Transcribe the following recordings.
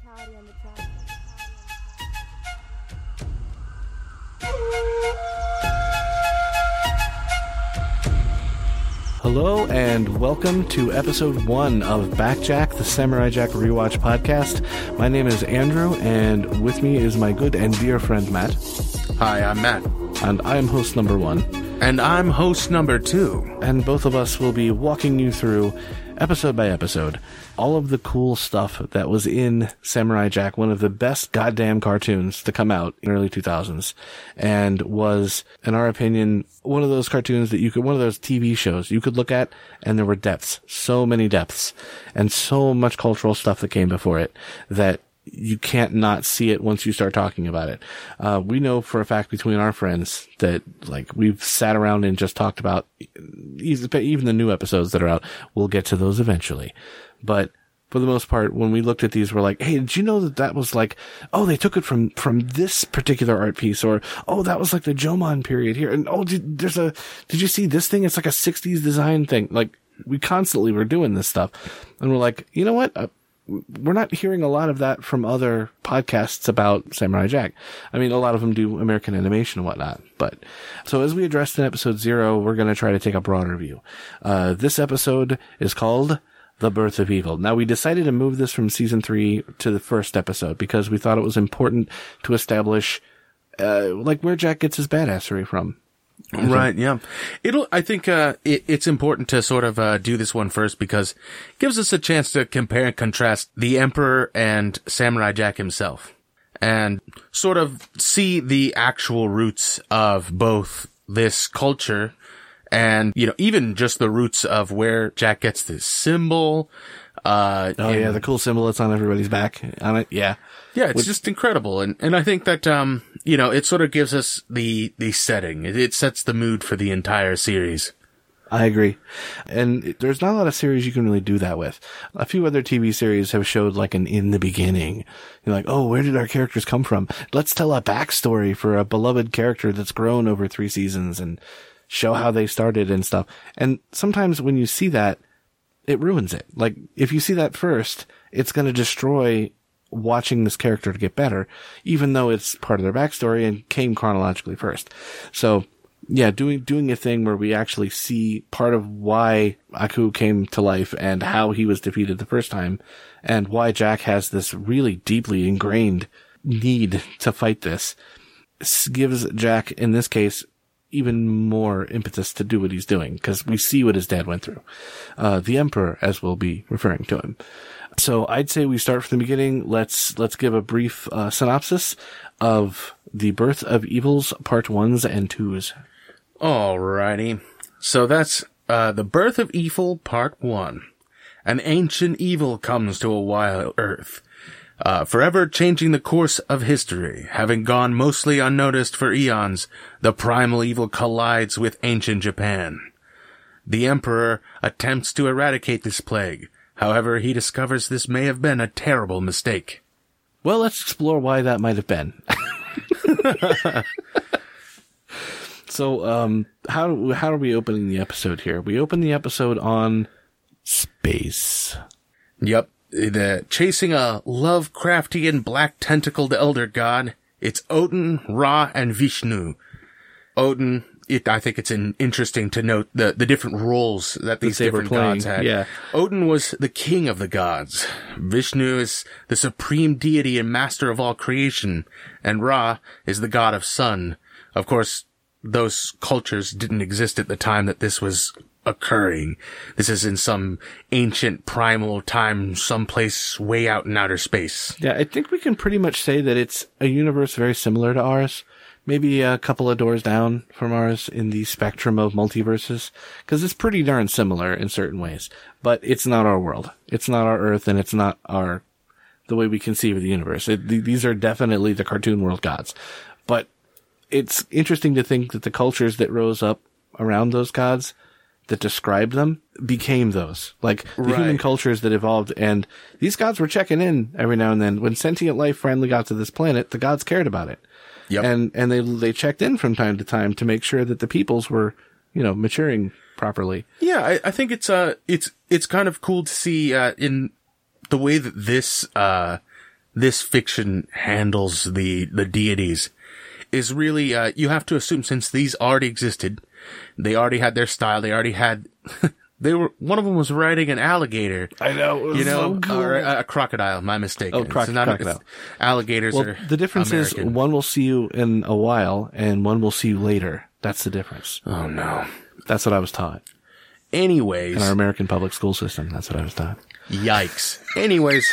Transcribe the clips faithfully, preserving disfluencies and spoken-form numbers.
Hello and welcome to episode one of Backjack, the Samurai Jack Rewatch podcast. My name is Andrew, and with me is my good and dear friend Matt. Hi, I'm Matt. And I'm host number one. And I'm host number two. And both of us will be walking you through, episode by episode, all of the cool stuff that was in Samurai Jack, one of the best goddamn cartoons to come out in the early two thousands, and was, in our opinion, one of those cartoons that you could, one of those T V shows you could look at, and there were depths, so many depths, and so much cultural stuff that came before it, that you can't not see it once you start talking about it. Uh, we know for a fact between our friends that, like, we've sat around and just talked about even the new episodes that are out. We'll get to those eventually. But for the most part, when we looked at these, we're like, hey, did you know that that was like, oh, they took it from, from this particular art piece, or, oh, that was like the Jomon period here. And, oh, did, there's a, did you see this thing? It's like a sixties design thing. Like, we constantly were doing this stuff. And we're like, you know what? Uh, we're not hearing a lot of that from other podcasts about Samurai Jack. I mean, a lot of them do American animation and whatnot. But so as we addressed in episode zero, we're going to try to take a broader view. Uh, this episode is called The Birth of Evil. Now, we decided to move this from season three to the first episode because we thought it was important to establish, uh, like where Jack gets his badassery from. Right, yeah. It'll, I think, uh, it, it's important to sort of, uh, do this one first because it gives us a chance to compare and contrast the Emperor and Samurai Jack himself and sort of see the actual roots of both this culture and, you know, even just the roots of where Jack gets this symbol. Uh, oh, and, yeah, the cool symbol that's on everybody's back on it. Yeah. Yeah, it's Which, just incredible. And, and I think that, um, you know, it sort of gives us the, the setting. It, it sets the mood for the entire series. I agree. And there's not a lot of series you can really do that with. A few other T V series have showed like an in the beginning. You're like, oh, where did our characters come from? Let's tell a backstory for a beloved character that's grown over three seasons and show how they started and stuff. And sometimes when you see that, it ruins it. Like, if you see that first, it's going to destroy watching this character to get better, even though it's part of their backstory and came chronologically first. So, yeah, doing doing a thing where we actually see part of why Aku came to life and how he was defeated the first time, and why Jack has this really deeply ingrained need to fight this, gives Jack, in this case, even more impetus to do what he's doing, because we see what his dad went through. Uh, the Emperor, as we'll be referring to him. So I'd say we start from the beginning. Let's, let's give a brief, uh, synopsis of The Birth of Evils, part ones and twos. Alrighty. So that's, uh, The Birth of Evil, part one. An ancient evil comes to a wild earth, uh, forever changing the course of history. Having gone mostly unnoticed for eons, the primal evil collides with ancient Japan. The Emperor attempts to eradicate this plague. However, he discovers this may have been a terrible mistake. Well, let's explore why that might have been. So, um, how, how are we opening the episode here? We open the episode on space. Yep. The, chasing a Lovecraftian black tentacled elder god. It's Odin, Ra, and Vishnu. Odin, it, I think it's an, interesting to note the, the different roles that these different gods had. Yeah. Odin was the king of the gods. Vishnu is the supreme deity and master of all creation. And Ra is the god of sun. Of course, those cultures didn't exist at the time that this was occurring. This is in some ancient primal time, someplace way out in outer space. Yeah, I think we can pretty much say that it's a universe very similar to ours. Maybe a couple of doors down from ours in the spectrum of multiverses, because it's pretty darn similar in certain ways. But it's not our world. It's not our Earth, and it's not our the way we conceive of the universe. It, th- these are definitely the cartoon world gods. But it's interesting to think that the cultures that rose up around those gods, that described them, became those. Like, the right. human cultures that evolved, and these gods were checking in every now and then. When sentient life finally got to this planet, the gods cared about it. Yep. And, and they, they checked in from time to time to make sure that the peoples were, you know, maturing properly. Yeah, I, I think it's, uh, it's, it's kind of cool to see, uh, in the way that this, uh, this fiction handles the, the deities is really, uh, you have to assume since these already existed, they already had their style, they already had, they were, one of them was riding an alligator. I know. It was you know, so cool. or a, a crocodile, my mistake. Oh, croc- it's not, crocodile. It's, alligators Well, are the difference American. is one will see you in a while and one will see you later. That's the difference. Oh no. That's what I was taught. Anyways. In our American public school system, that's what I was taught. Yikes. Anyways.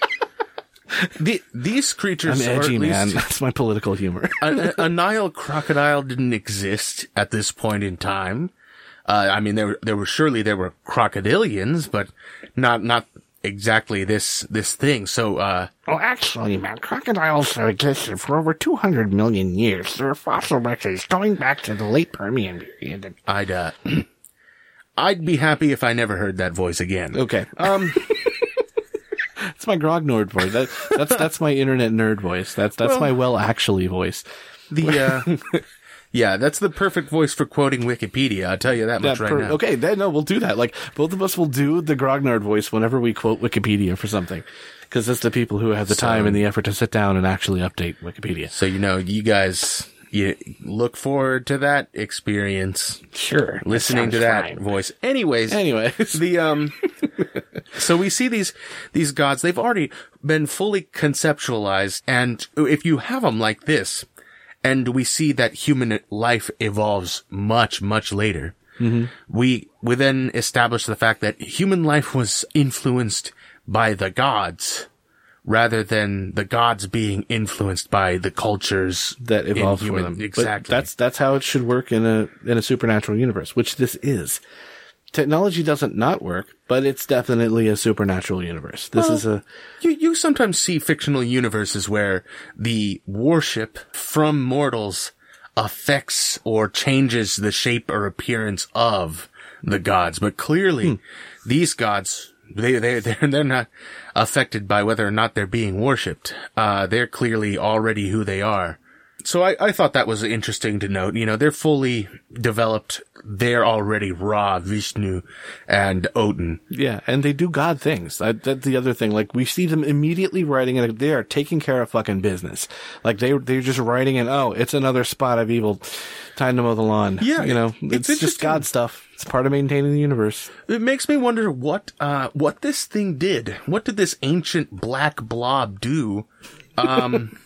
the, these creatures I'm are edgy, at least, man. That's my political humor. a, a Nile crocodile didn't exist at this point in time. Uh, I mean, there were, there were surely there were crocodilians, but not, not exactly this, this thing. So, uh, Well, actually, man, crocodiles have existed for over two hundred million years. There are fossil records going back to the late Permian period. I'd, uh, I'd be happy if I never heard that voice again. Okay. Um, It's my grognard voice. That, that's, that's my internet nerd voice. That's, that's Well- my well actually voice. the, uh, yeah, that's the perfect voice for quoting Wikipedia. I'll tell you that much That right per- now. Okay, then no, we'll do that. Like, both of us will do the grognard voice whenever we quote Wikipedia for something. Because it's the people who have the So- time and the effort to sit down and actually update Wikipedia. So, you know, you guys, you look forward to that experience. Sure. Listening to sounds that fine. voice. Anyways. Anyways. The, um, so we see these, these gods, they've already been fully conceptualized. And if you have them like this, and we see that human life evolves much, much later, Mm-hmm. we, we then establish the fact that human life was influenced by the gods rather than the gods being influenced by the cultures that in evolved for human- them. But Exactly. that's that's how it should work in a in a supernatural universe, which this is. Technology doesn't not work, but it's definitely a supernatural universe. This Well, is a You, you sometimes see fictional universes where the worship from mortals affects or changes the shape or appearance of the gods. But clearly, Hmm. these gods, they, they, they're, they're not affected by whether or not they're being worshipped. Uh, they're clearly already who they are. So I, I thought that was interesting to note. You know, they're fully developed. They're already raw Vishnu and Odin. yeah, and they do God things. That, that's the other thing. Like, we see them immediately writing it. They are taking care of fucking business. Like, they they're just writing in. Oh, it's another spot of evil. Time to mow the lawn. Yeah, you know, it's it's, just interesting. God stuff. It's part of maintaining the universe. It makes me wonder what, uh, what this thing did. What did this ancient black blob do? Um,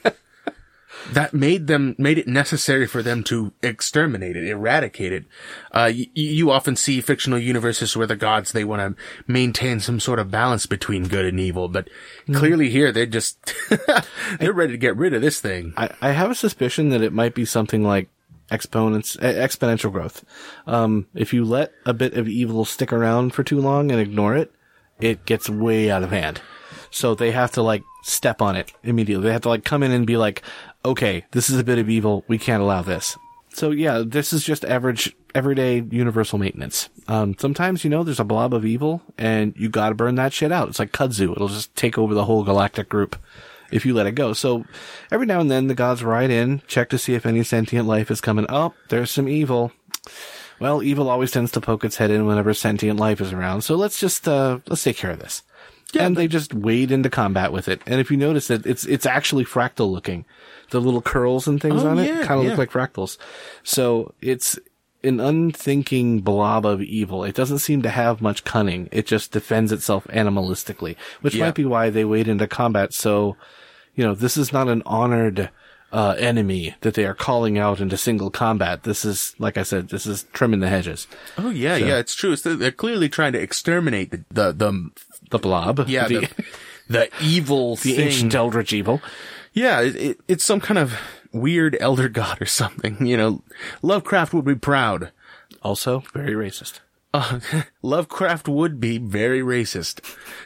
that made them, made it necessary for them to exterminate it, eradicate it. Uh, y- you often see fictional universes where the gods, they want to maintain some sort of balance between good and evil, but clearly here they're just, they're ready to get rid of this thing. I, I have a suspicion that it might be something like exponents, eh, exponential growth. Um, if you let a bit of evil stick around for too long and ignore it, it gets way out of hand. So they have to like step on it immediately. They have to like come in and be like, okay, this is a bit of evil. We can't allow this. So yeah, this is just average, everyday universal maintenance. Um, sometimes, you know, there's a blob of evil and you gotta burn that shit out. It's like kudzu. It'll just take over the whole galactic group if you let it go. So every now and then the gods ride in, check to see if any sentient life is coming. Oh, there's some evil. Well, evil always tends to poke its head in whenever sentient life is around. So let's just, uh, let's take care of this. Yeah, and but- they just wade into combat with it. And if you notice it, it's, it's actually fractal looking. The little curls and things Oh, on it yeah, kind of yeah. look like fractals. So it's an unthinking blob of evil. It doesn't seem to have much cunning. It just defends itself animalistically, which Yeah. might be why they wade into combat. So, you know, this is not an honored, uh, enemy that they are calling out into single combat. This is, like I said, this is trimming the hedges. Oh yeah, So- yeah, it's true. It's, they're clearly trying to exterminate the, the, the The blob. yeah, The, the, the evil the thing. ancient eldritch evil. Yeah, it, it, it's some kind of weird elder god or something. You know, Lovecraft would be proud. Also, very racist. Uh, Lovecraft would be very racist.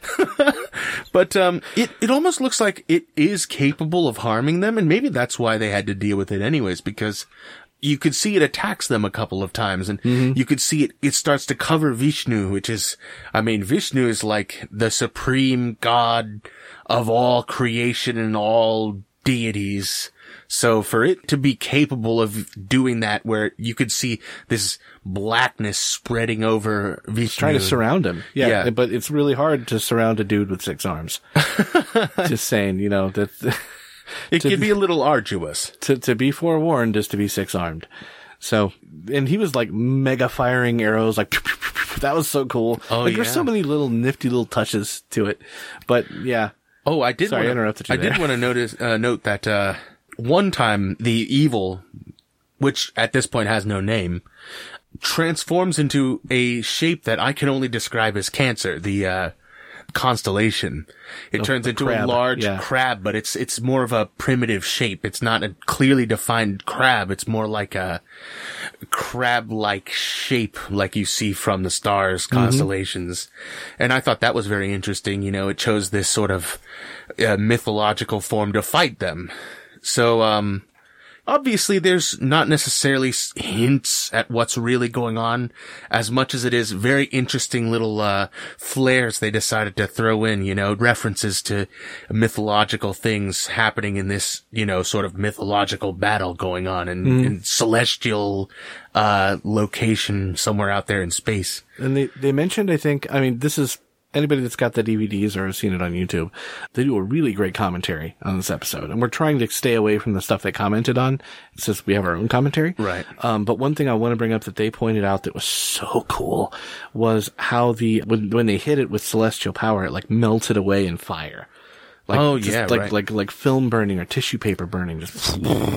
But, um, it, it almost looks like it is capable of harming them, and maybe that's why they had to deal with it anyways, because you could see it attacks them a couple of times, and you could see it, it starts to cover Vishnu, which is, I mean, Vishnu is like the supreme god of all creation and all deities. So for it to be capable of doing that, where you could see this blackness spreading over Vishnu. Trying to surround him. Yeah, Yeah. But it's really hard to surround a dude with six arms. Just saying, you know, that It to- could be a little arduous. to, to be forewarned is to be six armed. So, and he was like mega firing arrows, like, that was so cool. Oh, like, there's yeah. so many little nifty little touches to it. But yeah, Oh, I did Sorry, I wanna, interrupted you I did there. want to notice, uh, note that, uh, one time the evil, which at this point has no name, transforms into a shape that I can only describe as Cancer, the, uh, constellation. It The- turns the into crab, a large yeah. crab, but it's, it's more of a primitive shape. It's not a clearly defined crab. It's more like a crab-like shape like you see from the stars, Mm-hmm. constellations. And I thought that was very interesting. You know, it chose this sort of uh, mythological form to fight them. So, um, obviously there's not necessarily s- hints at what's really going on as much as it is very interesting little, uh, flares they decided to throw in, you know, references to mythological things happening in this, you know, sort of mythological battle going on in, in celestial, uh, location somewhere out there in space. and they, they mentioned, I think, I mean, this is, anybody that's got the D V Ds or has seen it on YouTube, they do a really great commentary on this episode. And we're trying to stay away from the stuff they commented on since we have our own commentary. Right. Um, but one thing I want to bring up that they pointed out that was so cool was how the, when, when they hit it with celestial power, it like melted away in fire. Like, Oh, just yeah, like, right. like, like film burning or tissue paper burning, just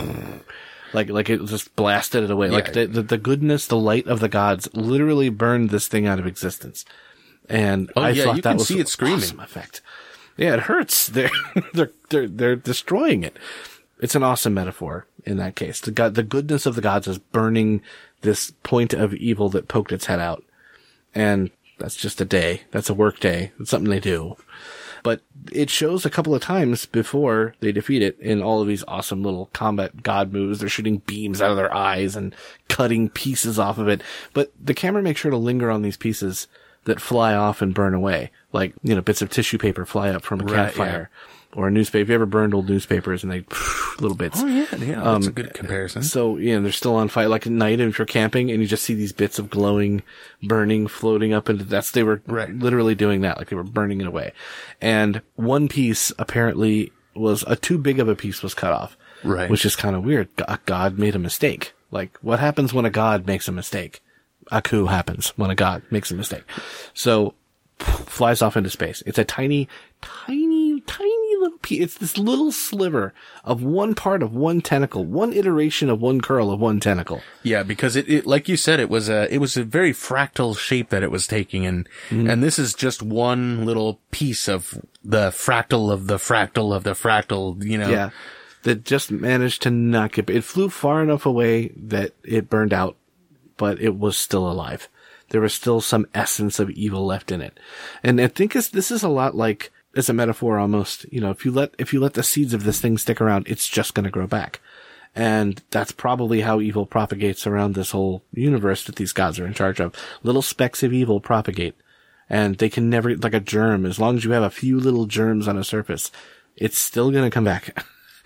like, like it just blasted it away. Like Yeah. the, the, the goodness, the light of the gods literally burned this thing out of existence. And Oh, I yeah, thought you that can was see an it screaming. awesome effect. Yeah, it hurts. They're, they're, they're, they're destroying it. It's an awesome metaphor in that case. The god, the goodness of the gods is burning this point of evil that poked its head out. And that's just a day. That's a work day. It's something they do. But it shows a couple of times before they defeat it in all of these awesome little combat god moves. They're shooting beams out of their eyes and cutting pieces off of it. But the camera makes sure to linger on these pieces that fly off and burn away. Like, you know, bits of tissue paper fly up from a Right, campfire. Or a newspaper. Have you ever burned old newspapers and they, little bits? Oh, yeah, yeah, that's a good comparison. So, yeah, they're still on fire. Like at night, if you're camping and you just see these bits of glowing, burning, floating up into, that's, they were Right. literally doing that. Like they were burning it away. And one piece apparently was, a too big of a piece was cut off. Right. Which is kind of weird. Go- God made a mistake. Like, what happens when a god makes a mistake? A coup happens when a god makes a mistake. So, flies off into space. It's a tiny, tiny, tiny little piece. It's this little sliver of one part of one tentacle, one iteration of one curl of one tentacle. Yeah, because it, it, like you said, it was a, it was a very fractal shape that it was taking, and, Mm-hmm. and this is just one little piece of the fractal of the fractal of the fractal, you know. Yeah. That just managed to not get, it flew far enough away that it burned out, but it was still alive. There was still some essence of evil left in it. And I think it's, this is a lot like, as a metaphor almost, you know, if you let, if you let the seeds of this thing stick around, it's just going to grow back. And that's probably how evil propagates around this whole universe that these gods are in charge of. Little specks of evil propagate. And they can never, like a germ, as long as you have a few little germs on a surface, it's still going to come back.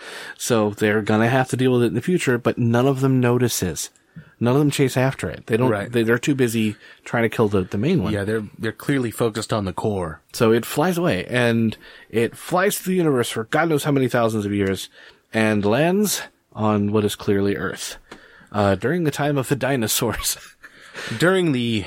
So they're going to have to deal with it in the future, but none of them notices. None of them chase after it. They don't, Right. they, they're too busy trying to kill the, the main one. Yeah, they're, they're clearly focused on the core. So it flies away, and it flies through the universe for God knows how many thousands of years, and lands on what is clearly Earth. Uh, during the time of the dinosaurs. During the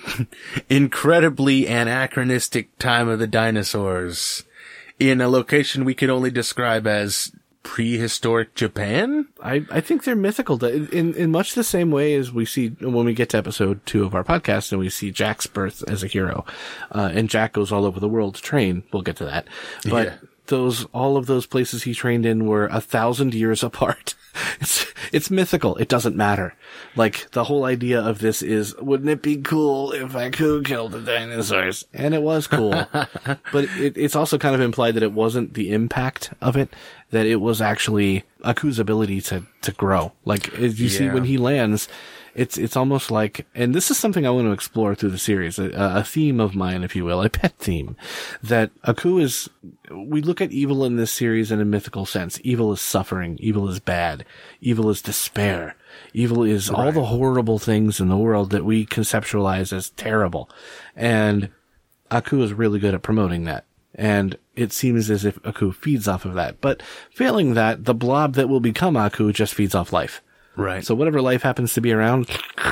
incredibly anachronistic time of the dinosaurs, in a location we could only describe as prehistoric Japan? I, I think they're mythical in, in much the same way as we see when we get to episode two of our podcast and we see Jack's birth as a hero. Uh, and Jack goes all over the world to train. We'll get to that. But Yeah. those, all of those places he trained in were a thousand years apart. It's, it's mythical. It doesn't matter. Like, the whole idea of this is, wouldn't it be cool if I could kill the dinosaurs? And it was cool. But it, it's also kind of implied that it wasn't the impact of it, that it was actually Aku's ability to, to grow. Like, as you see Yeah. when he lands, It's it's almost like, and this is something I want to explore through the series, a, a theme of mine, if you will, a pet theme, that Aku is, we look at evil in this series in a mythical sense. Evil is suffering. Evil is bad. Evil is despair. Evil is all the horrible things in the world that we conceptualize as terrible. And Aku is really good at promoting that. And it seems as if Aku feeds off of that. But failing that, the blob that will become Aku just feeds off life. Right. So whatever life happens to be around,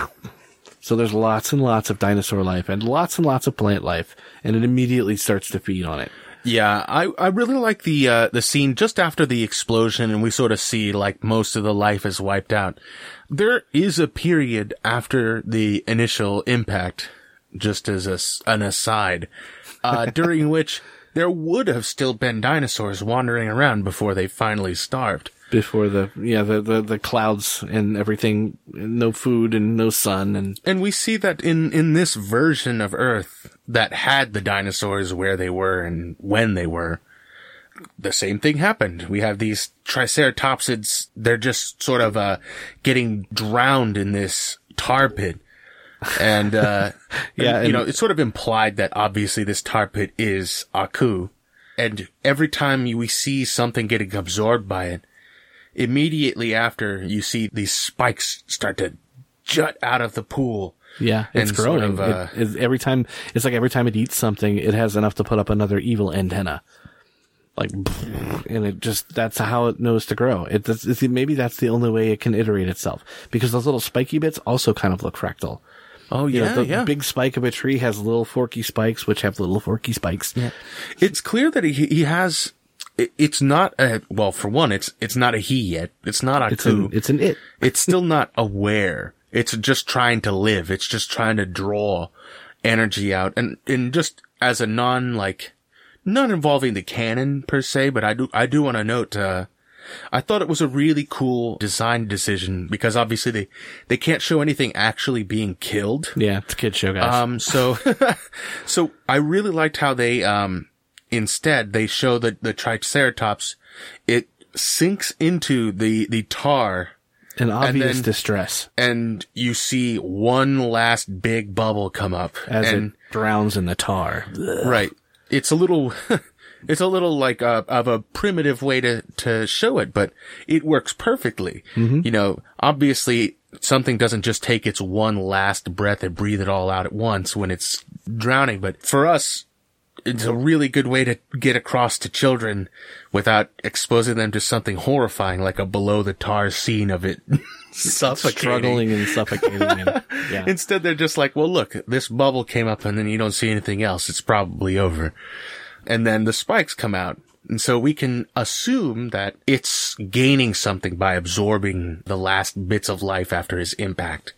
so there's lots and lots of dinosaur life and lots and lots of plant life, and it immediately starts to feed on it. Yeah, I, I really like the, uh, the scene just after the explosion and we sort of see like most of the life is wiped out. There is a period after the initial impact, just as a, an aside, uh, during which there would have still been dinosaurs wandering around before they finally starved. Before the, yeah, the, the, the clouds and everything, no food and no sun. And, and we see that in, in this version of Earth that had the dinosaurs where they were and when they were, the same thing happened. We have these triceratopsids. They're just sort of, uh, getting drowned in this tar pit. And, uh, yeah, and, you know, it's sort of implied that obviously this tar pit is Aku. And every time we see something getting absorbed by it, immediately after you see these spikes start to jut out of the pool. Yeah, it's and growing. Sort of, uh, it, it, every time, it's like every time it eats something, it has enough to put up another evil antenna. Like, and it just, that's how it knows to grow. It, it's, maybe that's the only way it can iterate itself. Because those little spiky bits also kind of look fractal. Oh, you yeah, know, the yeah. big spike of a tree has little forky spikes, which have little forky spikes. Yeah. It's clear that he, he has, it, it's not a, well, for one, it's, it's not a he yet. It's not Aku. It's an, it's an it. It's still not aware. It's just trying to live. It's just trying to draw energy out. And, and just as a non, like, not involving the canon per se, but I do, I do want to note, uh, I thought it was a really cool design decision because obviously they, they can't show anything actually being killed. Yeah, it's a kid show, guys. Um, so, so I really liked how they, um, instead they show the, the Triceratops, it sinks into the, the tar. An obvious then, distress. And you see one last big bubble come up. As and, it drowns in the tar. Right. It's a little, it's a little like a, of a primitive way to, to show it, but it works perfectly. Mm-hmm. You know, obviously something doesn't just take its one last breath and breathe it all out at once when it's drowning, but for us, it's a really good way to get across to children without exposing them to something horrifying like a below the tar scene of it suffocating. Struggling and suffocating. And, yeah. Instead, they're just like, well, look, this bubble came up and then you don't see anything else. It's probably over. And then the spikes come out. And so we can assume that it's gaining something by absorbing the last bits of life after his impact.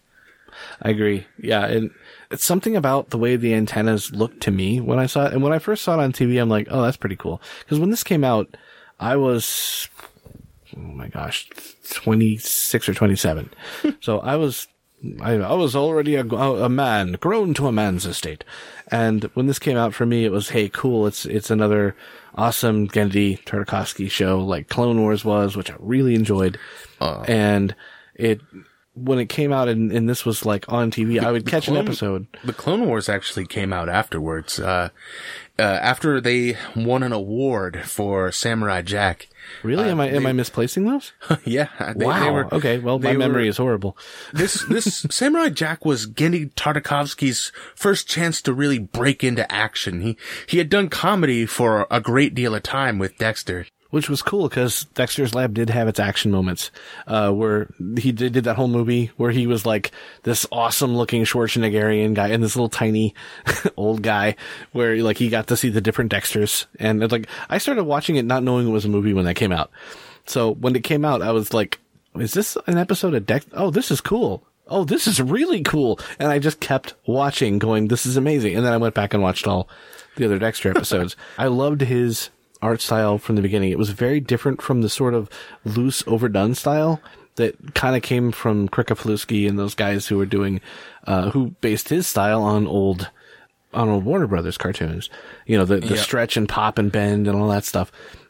I agree. Yeah. And it's something about the way the antennas looked to me when I saw it. And when I first saw it on T V, I'm like, oh, that's pretty cool. Because when this came out, I was, oh my gosh, twenty-six or twenty-seven. So I was, I, I was already a, a man, grown to a man's estate. And when this came out for me, it was, hey, cool. It's, it's another awesome Genndy Tartakovsky show like Clone Wars was, which I really enjoyed. Uh, and it, when it came out and, and this was like on T V, I would catch Clone, an episode. The Clone Wars actually came out afterwards. Uh, uh, after they won an award for Samurai Jack. Really? Uh, am I, they, am I misplacing those? Yeah. They, wow. They were, okay. Well, my memory were, is horrible. This, this Samurai Jack was Genndy Tartakovsky's first chance to really break into action. He, he had done comedy for a great deal of time with Dexter. Which was cool because Dexter's Lab did have its action moments, uh, where he did, did that whole movie where he was like this awesome looking Schwarzeneggerian guy and this little tiny old guy where like he got to see the different Dexters. And it's like, I started watching it not knowing it was a movie when that came out. So when it came out, I was like, is this an episode of Dexter? Oh, this is cool. Oh, this is really cool. And I just kept watching going, this is amazing. And then I went back and watched all the other Dexter episodes. I loved his art style from the beginning. It was very different from the sort of loose, overdone style that kind of came from Krikopoulos and those guys who were doing, uh, who based his style on old, on old Warner Brothers cartoons. You know, the, the yeah. stretch and pop and bend and all that stuff.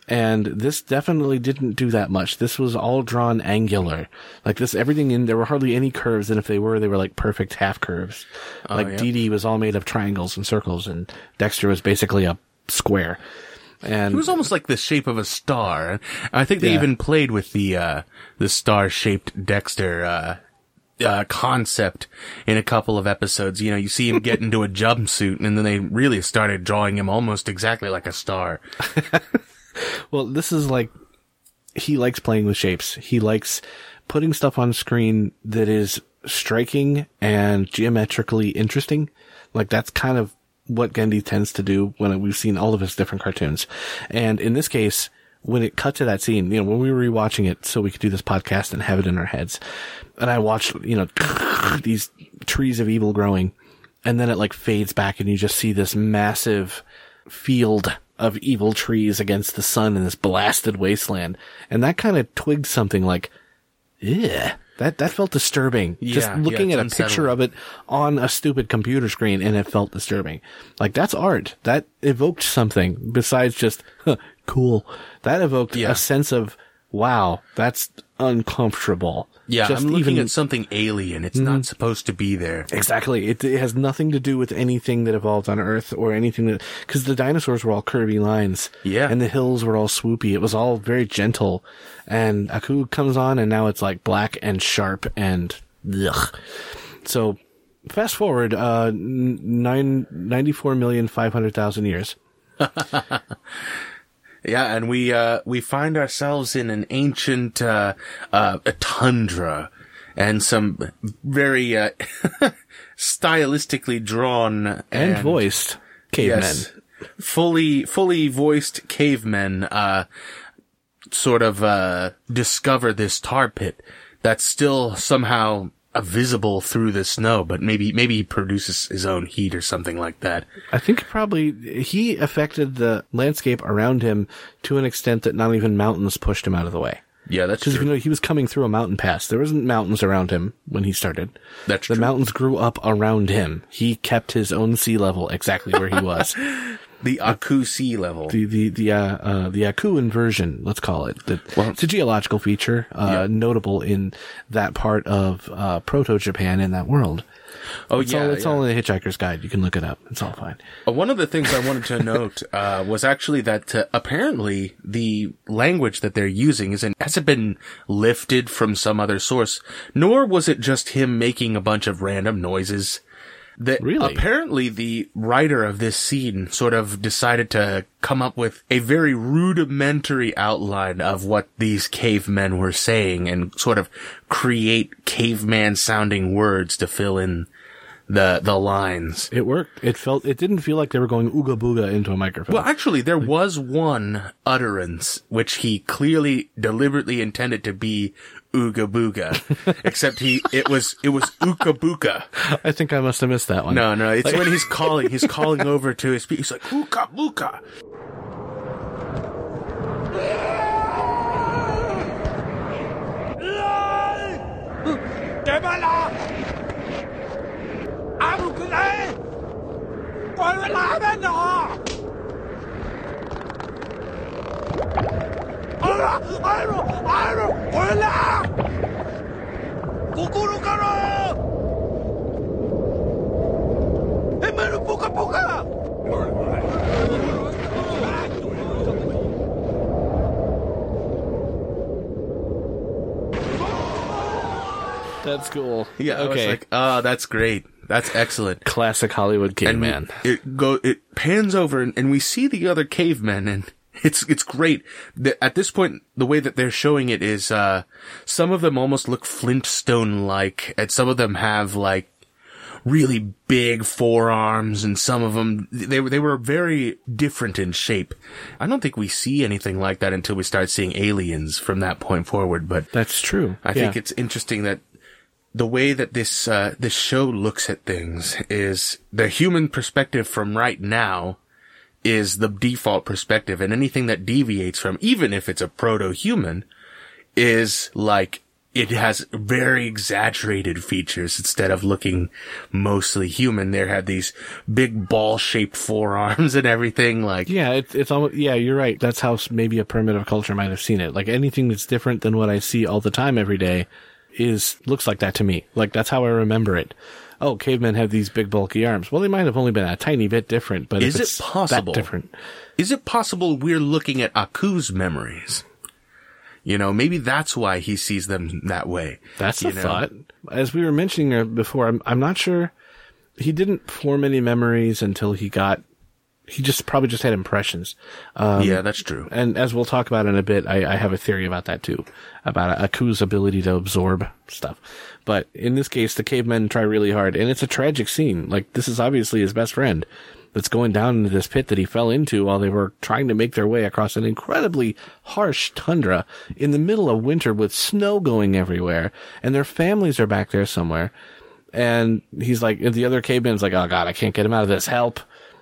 And this definitely didn't do that much. This was all drawn angular. Like this, everything in, there were hardly any curves, and if they were, they were like perfect half curves. Oh, like yeah. Dee Dee was all made of triangles and circles, and Dexter was basically a square. And He was almost like the shape of a star. I think they Yeah. even played with the, uh, the star-shaped Dexter, uh, uh, concept in a couple of episodes. You know, you see him get into a jumpsuit, and then they really started drawing him almost exactly like a star. Well, this is like, he likes playing with shapes. He likes putting stuff on screen that is striking and geometrically interesting. Like that's kind of what Genndy tends to do when we've seen all of his different cartoons. And in this case, when it cut to that scene, you know, when we were rewatching it so we could do this podcast and have it in our heads, and I watched, you know, these trees of evil growing, and then it like fades back and you just see this massive field of evil trees against the sun in this blasted wasteland. And that kind of twigged something like, yeah, that, that felt disturbing. Yeah, Just looking yeah, at a it's picture of it on a stupid computer screen, and it felt disturbing. Like that's art. That evoked something besides just, huh, cool. That evoked Yeah. a sense of, wow, that's uncomfortable. Yeah, Just I'm looking even- at something alien. It's not supposed to be there. Exactly. It, it has nothing to do with anything that evolved on Earth or anything that, because the dinosaurs were all curvy lines. Yeah. And the hills were all swoopy. It was all very gentle. And Aku comes on, and now it's like black and sharp and ugh. So fast forward, uh, nine, ninety-four million five hundred thousand years. Yeah, and we, uh, we find ourselves in an ancient, uh, uh, a tundra and some very, uh, stylistically drawn and, And, voiced cavemen. Yes, fully, fully voiced cavemen, uh, sort of, uh, discover this tar pit that's still somehow uh, visible through the snow, but maybe, maybe he produces his own heat or something like that. I think probably he affected the landscape around him to an extent that not even mountains pushed him out of the way. Yeah, that's Because, true. you know, he was coming through a mountain pass. There wasn't mountains around him when he started. That's The true. mountains grew up around him. He kept his own sea level exactly where he was. The Aku sea level. the, the, the, uh, uh, the Aku inversion, let's call it. The, Well- it's a geological feature, uh, Yeah. notable in that part of, uh, Proto-Japan in that world. Oh, It's yeah. all, it's yeah. all in the Hitchhiker's Guide. You can look it up. It's all fine. Uh, One of the things I wanted to note uh, was actually that uh, apparently the language that they're using isn't hasn't been lifted from some other source, nor was it just him making a bunch of random noises. That Really? apparently the writer of this scene sort of decided to come up with a very rudimentary outline of what these cavemen were saying and sort of create caveman sounding words to fill in the the lines. It worked. It felt, it didn't feel like they were going ooga booga into a microphone. Well, actually, there was one utterance which he clearly deliberately intended to be ooga booga, except he it was it was ooka booka. I think I must have missed that one. No, no, it's when he's calling. He's calling over to his people. He's like ooka booka. That's cool. Yeah, I was Okay. like, oh, that's great. That's excellent. Classic Hollywood caveman. It go it pans over and, and we see the other cavemen and it's it's great. The, at this point, the way that they're showing it is uh some of them almost look Flintstone like, and some of them have like really big forearms, and some of them they were they were very different in shape. I don't think we see anything like that until we start seeing aliens from that point forward. But That's true. I think it's interesting that the way that this uh, this show looks at things is the human perspective from right now is the default perspective, and anything that deviates from, even if it's a proto-human, is like it has very exaggerated features instead of looking mostly human. There had these big ball-shaped forearms and everything. Like, yeah, it, it's almost, yeah, you're right. That's how maybe a primitive culture might have seen it. Like anything that's different than what I see all the time every day is, looks like that to me. Like that's how I remember it. Oh, cavemen have these big bulky arms. Well, they might have only been a tiny bit different, but is if it it's possible? That different. Is it possible we're looking at Aku's memories? You know, maybe that's why he sees them that way. That's a thought. As we were mentioning before, I'm, I'm not sure. He didn't form any memories until he got, he just probably just had impressions. Um, yeah, that's true. And as we'll talk about in a bit, I, I have a theory about that too, about Aku's ability to absorb stuff. But in this case, the cavemen try really hard, and it's a tragic scene. Like, this is obviously his best friend that's going down into this pit that he fell into while they were trying to make their way across an incredibly harsh tundra in the middle of winter with snow going everywhere, and their families are back there somewhere. And he's like, the other caveman's like, oh God, I can't get him out of this, help.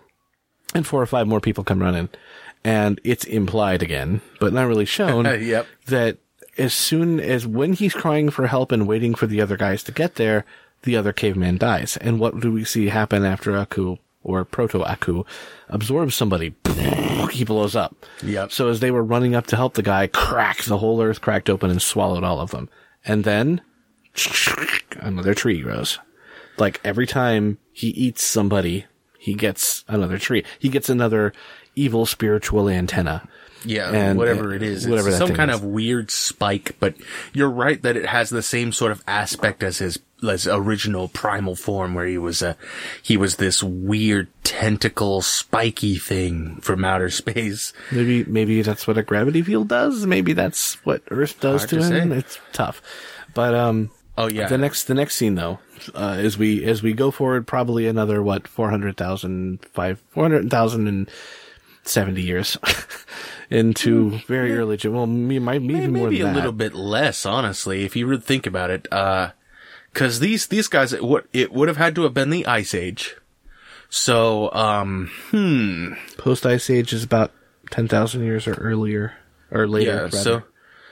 And four or five more people come running. And it's implied again, but not really shown, yep. that as soon as when he's crying for help and waiting for the other guys to get there, the other caveman dies. And what do we see happen after Aku, or Proto-Aku, absorbs somebody? He blows up. Yep. So as they were running up to help the guy, crack, the whole earth cracked open and swallowed all of them. And then another tree grows. Like every time he eats somebody, he gets another tree. He gets another evil spiritual antenna. Yeah, and, whatever it is. Whatever it's that some kind is. of weird spike, but you're right that it has the same sort of aspect as his, his original primal form, where he was a, he was this weird tentacle spiky thing from outer space. Maybe, maybe that's what a gravity field does. Maybe that's what Earth does Hard to, to him. say. It's tough. But, um, oh yeah. The next, the next scene though, uh, as we, as we go forward, probably another, what, four hundred thousand, five, four hundred thousand and seventy years into very yeah. early, well, me, might maybe, maybe, more maybe than a that. little bit less, honestly, if you really think about it. Uh, cause these, these guys, it would, it would have had to have been the Ice Age. So, um, hmm. Post Ice Age is about ten thousand years or earlier, or later. Yeah, rather. so,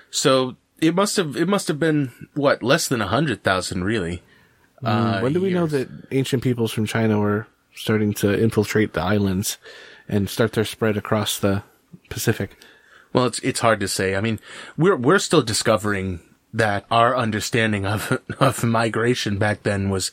so it must have, it must have been, what, less than a hundred thousand, really. Mm, Uh, when do we know years. that ancient peoples from China were starting to infiltrate the islands and start their spread across the Pacific? Well, it's it's hard to say. I mean, we're we're still discovering that our understanding of of migration back then was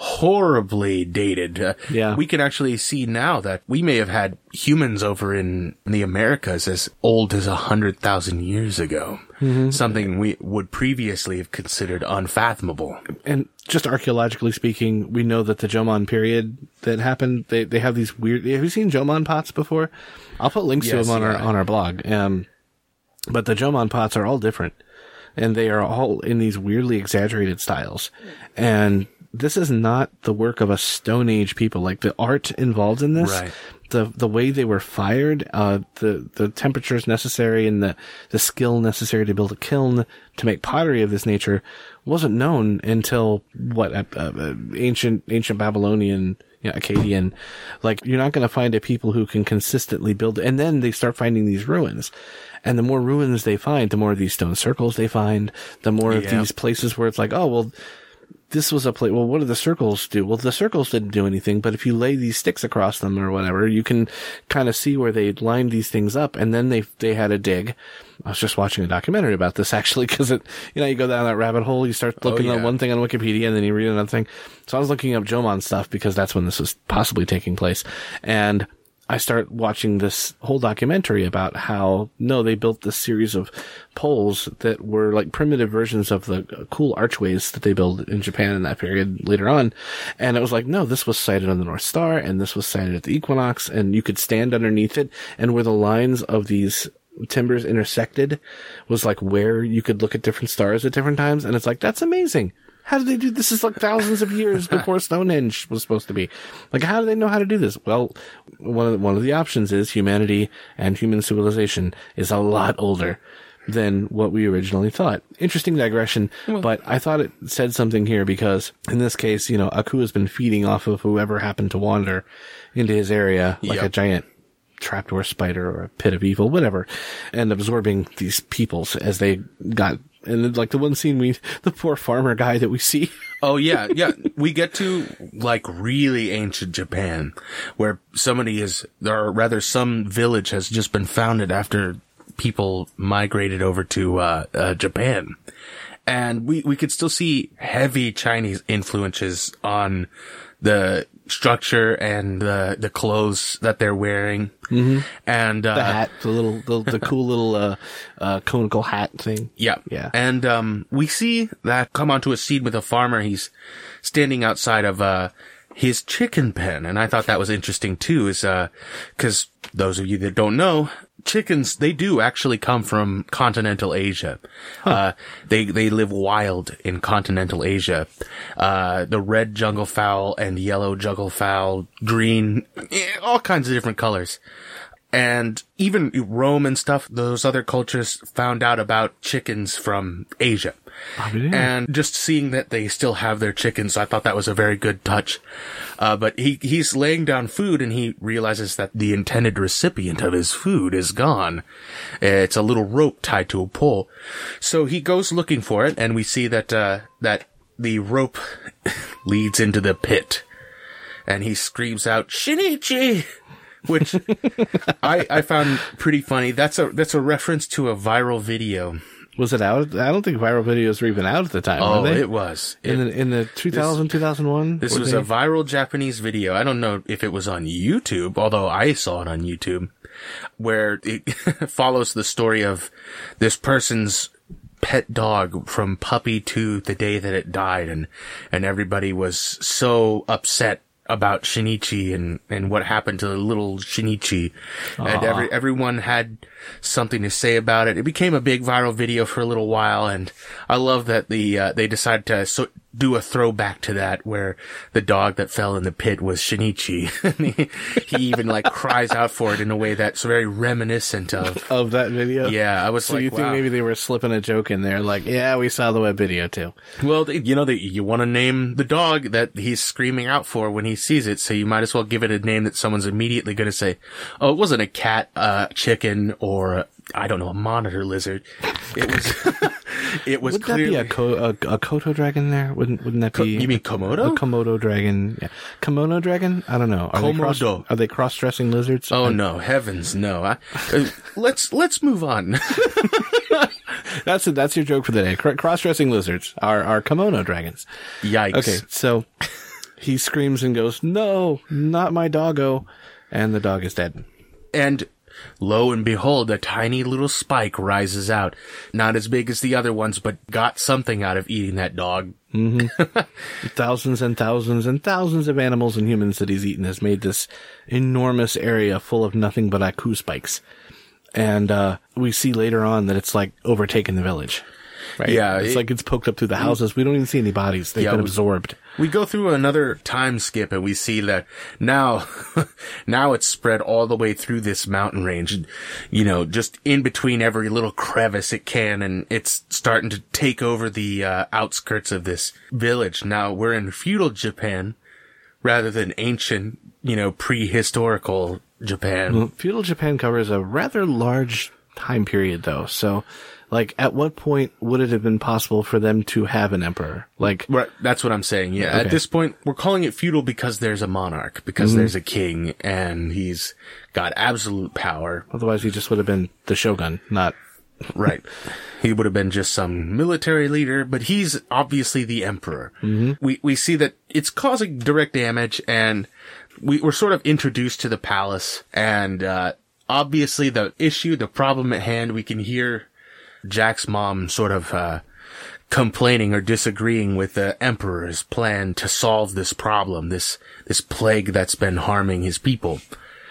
horribly dated. Uh, Yeah. we can actually see now that we may have had humans over in the Americas as old as a hundred thousand years ago. Mm-hmm. Something we would previously have considered unfathomable. And just archaeologically speaking, we know that the Jomon period that happened, they they have these weird. Have you seen Jomon pots before? I'll put links to Yes, them on our yeah. on our blog. Um, but the Jomon pots are all different, and they are all in these weirdly exaggerated styles. And this is not the work of a Stone Age people. Like the art involved in this, Right. the the way they were fired, uh, the the temperatures necessary, and the the skill necessary to build a kiln to make pottery of this nature wasn't known until what uh, uh, ancient ancient Babylonian, you know, Akkadian. Like, you're not going to find a people who can consistently build, and then they start finding these ruins. And the more ruins they find, the more of these stone circles they find, the more of Yeah. these places where it's like, oh, well, this was a place. Well, what do the circles do? Well, the circles didn't do anything, but if you lay these sticks across them or whatever, you can kind of see where they lined these things up. And then they, they had a dig. I was just watching a documentary about this actually, cause it, you know, you go down that rabbit hole, you start looking Oh, at yeah. one thing on Wikipedia and then you read another thing. So I was looking up Jomon stuff because that's when this was possibly taking place. And I start watching this whole documentary about how, no, they built this series of poles that were like primitive versions of the cool archways that they built in Japan in that period later on. And it was like, no, this was sited on the North Star and this was sited at the equinox, and you could stand underneath it, and where the lines of these timbers intersected was like where you could look at different stars at different times. And it's like, that's amazing. How did they do this? Is like thousands of years before Stonehenge was supposed to be. Like, how do they know how to do this? Well, one of the, one of the options is humanity and human civilization is a lot older than what we originally thought. Interesting digression, but I thought it said something here because in this case, you know, Aku has been feeding off of whoever happened to wander into his area like Yep. a giant trapdoor spider or a pit of evil, whatever, and absorbing these peoples as they got And then, like the one scene we, the poor farmer guy that we see. Oh yeah, yeah. We get to like really ancient Japan, where somebody is, or rather, some village has just been founded after people migrated over to uh, uh Japan, and we we could still see heavy Chinese influences on the structure and the the clothes that they're wearing, mm-hmm. and uh, the hat, the little, the, the cool little uh, uh conical hat thing. Yeah, yeah. And And um, we see that come onto a scene with a farmer. He's standing outside of uh his chicken pen, and I thought that was interesting too. Is uh, because those of you that don't know, chickens, they do actually come from continental Asia. Huh. Uh, they, they live wild in continental Asia. Uh, the red jungle fowl and yellow jungle fowl, green, eh, all kinds of different colors. And even Rome and stuff, those other cultures found out about chickens from Asia. Oh, yeah. And just seeing that they still have their chickens, I thought that was a very good touch. Uh, but he, he's laying down food and he realizes that the intended recipient of his food is gone. It's a little rope tied to a pole. So he goes looking for it, and we see that, uh, that the rope leads into the pit. And he screams out, "Shinichi!" Which I, I found pretty funny. That's a, that's a reference to a viral video. Was it out? I don't think viral videos were even out at the time. Oh, were they? it was. In it, the, in the two thousand, this, two thousand one? This was they? a viral Japanese video. I don't know if it was on YouTube, although I saw it on YouTube, where it follows the story of this person's pet dog from puppy to the day that it died. And, and everybody was so upset about Shinichi and, and what happened to the little Shinichi. Aww. And every, everyone had something to say about it. It became a big viral video for a little while, and I love that the, uh, they decided to so, do a throwback to that, where the dog that fell in the pit was Shinichi. And he, he even like cries out for it in a way that's very reminiscent of, of that video. Yeah. I was so like, you wow. think maybe they were slipping a joke in there? Like, yeah, we saw the web video too. Well, you know, that you want to name the dog that he's screaming out for when he sees it. So you might as well give it a name that someone's immediately going to say, oh, it wasn't a cat, uh, chicken, or I don't know, a monitor lizard. It was, it was Would clearly that be a, ko- a, a Koto dragon there? Wouldn't, wouldn't that Ko- be? you mean Komodo? A Komodo dragon. Yeah. Kimono dragon? I don't know. Are Komodo. They cross, are they cross-dressing lizards? Oh I, no, heavens no. I, uh, let's, let's move on. That's it. That's your joke for the day. Cr- cross-dressing lizards are, are kimono dragons. Yikes. Okay. So he screams and goes, "No, not my doggo." And the dog is dead. And lo and behold, a tiny little spike rises out. Not as big as the other ones, but got something out of eating that dog. Mm-hmm. Thousands and thousands and thousands of animals and humans that he's eaten has made this enormous area full of nothing but aku spikes. And uh we see later on that it's like overtaken the village. Right? Yeah. It's it, like it's poked up through the houses. We don't even see any bodies. They've yeah, been we, absorbed. We go through another time skip and we see that now, now it's spread all the way through this mountain range, you know, just in between every little crevice it can, and it's starting to take over the uh, outskirts of this village. Now we're in feudal Japan rather than ancient, you know, prehistorical Japan. Well, feudal Japan covers a rather large time period though, so like, at what point would it have been possible for them to have an emperor? Like, right, that's what I'm saying. Yeah, okay. At this point, we're calling it feudal because there's a monarch, because mm-hmm. there's a king, and he's got absolute power. Otherwise, he just would have been the shogun, not right. He would have been just some military leader, but he's obviously the emperor. Mm-hmm. We we see that it's causing direct damage, and we we're sort of introduced to the palace, and uh obviously the issue, the problem at hand, we can hear Jack's mom sort of, uh, complaining or disagreeing with the emperor's plan to solve this problem, this, this plague that's been harming his people.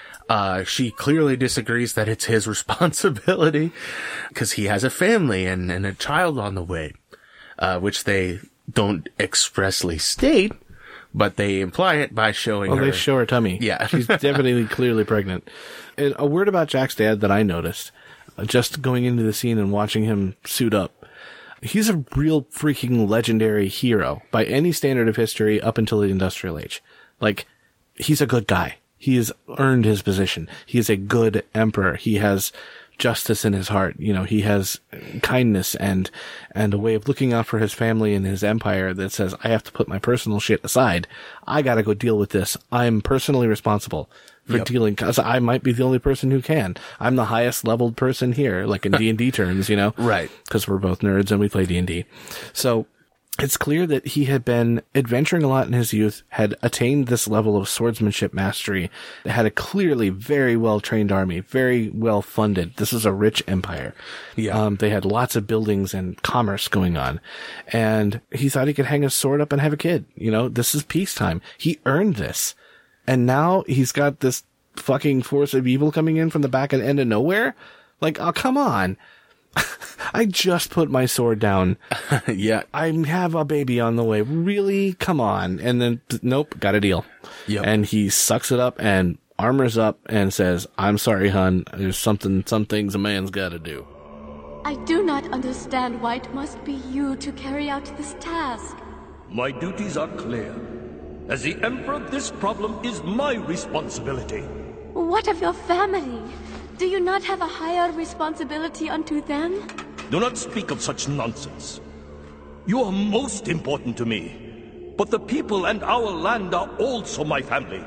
Uh, she clearly disagrees that it's his responsibility because he has a family and, and a child on the way, uh, which they don't expressly state, but they imply it by showing well, her. Well, they show her tummy. Yeah. She's definitely clearly pregnant. And a word about Jack's dad that I noticed, just going into the scene and watching him suit up. He's a real freaking legendary hero by any standard of history up until the industrial age. Like, he's a good guy. He has earned his position. He is a good emperor. He has justice in his heart. You know, he has kindness and, and a way of looking out for his family and his empire that says, I have to put my personal shit aside. I gotta go deal with this. I'm personally responsible for Yep. dealing, cause I might be the only person who can. I'm the highest leveled person here, like in D and D terms, you know? Right. Cause we're both nerds and we play D and D. So, it's clear that he had been adventuring a lot in his youth, had attained this level of swordsmanship mastery, had a clearly very well-trained army, very well-funded. This was a rich empire. Yeah. Um, they had lots of buildings and commerce going on. And he thought he could hang his sword up and have a kid. You know, this is peacetime. He earned this. And now he's got this fucking force of evil coming in from the back and end of nowhere? Like, oh, come on. I just put my sword down. Yeah. I have a baby on the way. Really? Come on. And then, nope, got a deal. Yep. And he sucks it up and armors up and says, I'm sorry, hun. There's something, some things a man's gotta do. I do not understand why it must be you to carry out this task. My duties are clear. As the Emperor, this problem is my responsibility. What of your family? Do you not have a higher responsibility unto them? Do not speak of such nonsense. You are most important to me, but the people and our land are also my family.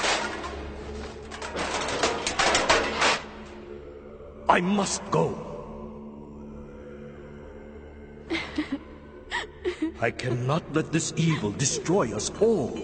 I must go. I cannot let this evil destroy us all.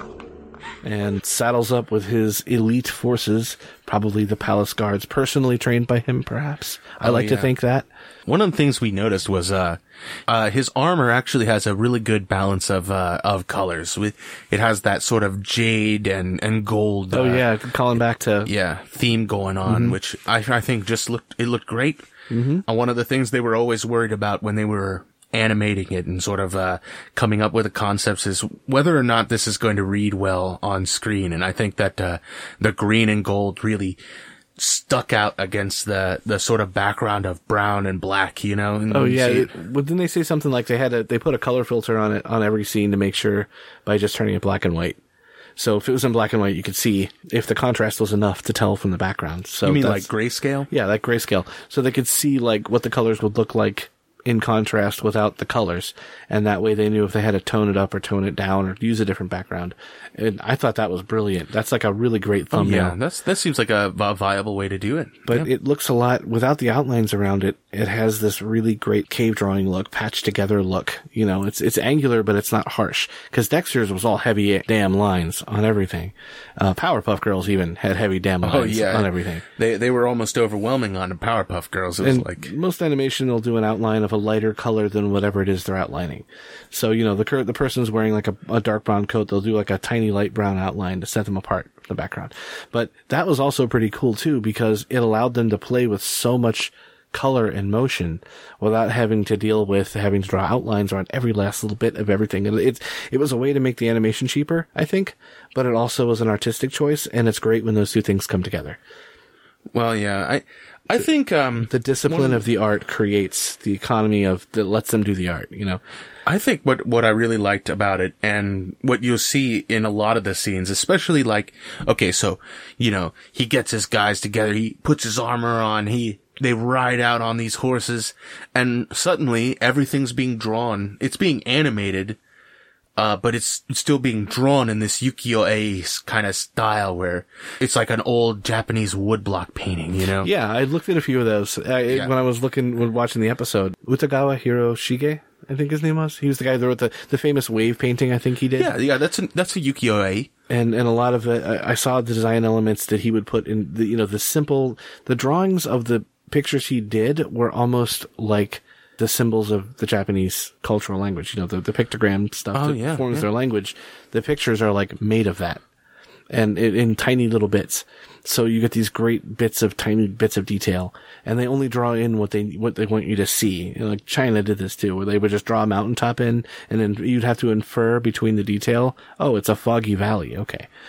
And saddles up with his elite forces, probably the palace guards, personally trained by him, perhaps. I Oh, like to yeah. think that. One of the things we noticed was, uh, uh, his armor actually has a really good balance of, uh, of colors. With, it has that sort of jade and, and gold. Oh uh, yeah, calling back to, yeah, theme going on, which I, I think just looked, it looked great. Mm-hmm. Uh, one of the things they were always worried about when they were animating it and sort of, uh, coming up with the concepts is whether or not this is going to read well on screen. And I think that, uh, the green and gold really stuck out against the, the sort of background of brown and black, you know? And oh you yeah, see- it, well, didn't they say something like they had a, they put a color filter on it, on every scene to make sure by just turning it black and white. So if it was in black and white, you could see if the contrast was enough to tell from the background. So you mean like that's- grayscale? Yeah, like grayscale. So they could see like what the colors would look like in contrast without the colors. And that way they knew if they had to tone it up or tone it down or use a different background. And I thought that was brilliant. That's like a really great thumbnail. Yeah, that's, that seems like a, a viable way to do it. But Yeah. it looks a lot, without the outlines around it, it has this really great cave drawing look, patched together look. You know, it's, it's angular, but it's not harsh. Cause Dexter's was all heavy damn lines on everything. Uh, Powerpuff Girls even had heavy damn lines Oh yeah, on everything. They they were almost overwhelming on the Powerpuff Girls. It was And like, most animation will do an outline of a lighter color than whatever it is they're outlining. So, you know, the cur- the person's wearing like a, a dark brown coat, they'll do like a tiny light brown outline to set them apart from the background. But that was also pretty cool too, because it allowed them to play with so much color and motion without having to deal with having to draw outlines on every last little bit of everything. It, it, it was a way to make the animation cheaper, I think, but it also was an artistic choice, and it's great when those two things come together. well, yeah, I I think um The discipline of the art creates the economy of that lets them do the art, you know. I think what, what I really liked about it and what you'll see in a lot of the scenes, especially like, okay, so, you know, he gets his guys together, he puts his armor on, he, they ride out on these horses, and suddenly everything's being drawn, it's being animated, uh, but it's still being drawn in this ukiyo-e kind of style where it's like an old Japanese woodblock painting, you know? Yeah, I looked at a few of those uh, Yeah. when I was looking, when watching the episode. Utagawa Hiroshige, I think his name was. He was the guy that wrote the, the famous wave painting, I think he did. Yeah, yeah, that's a, that's a ukiyo-e. And, and a lot of it, I, I saw the design elements that he would put in the, you know, the simple, the drawings of the pictures he did were almost like the symbols of the Japanese cultural language, you know, the, the pictogram stuff Oh, that yeah, forms yeah. their language. The pictures are like made of that. And in, in tiny little bits. So you get these great bits of tiny bits of detail, and they only draw in what they, what they want you to see. You know, like China did this too, where they would just draw a mountaintop in, and then you'd have to infer between the detail, oh, it's a foggy valley. Okay.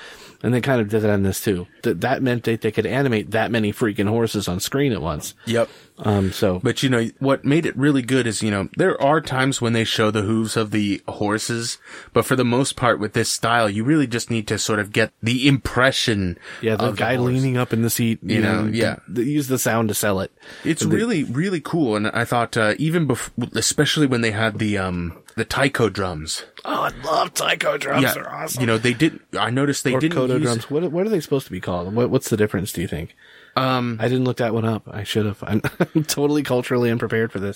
And they kind of did that on this too. That that meant that they could animate that many freaking horses on screen at once. Yep. Um, so. But, you know, what made it really good is, you know, there are times when they show the hooves of the horses, but for the most part with this style, you really just need to sort of get the impression. Yeah, the of guy the horse. leaning up in the seat, you, You know, know, yeah. They use the sound to sell it. It's And they- really, really cool. And I thought, uh, even before, especially when they had the, um, the taiko drums. Oh, I love taiko drums. Yeah. They're awesome. You know, they didn't, I noticed they or didn't kodo use, drums. What what are they supposed to be called? What what's the difference? Do you think? um, I didn't look that one up. I should have. I'm, I'm totally culturally unprepared for this.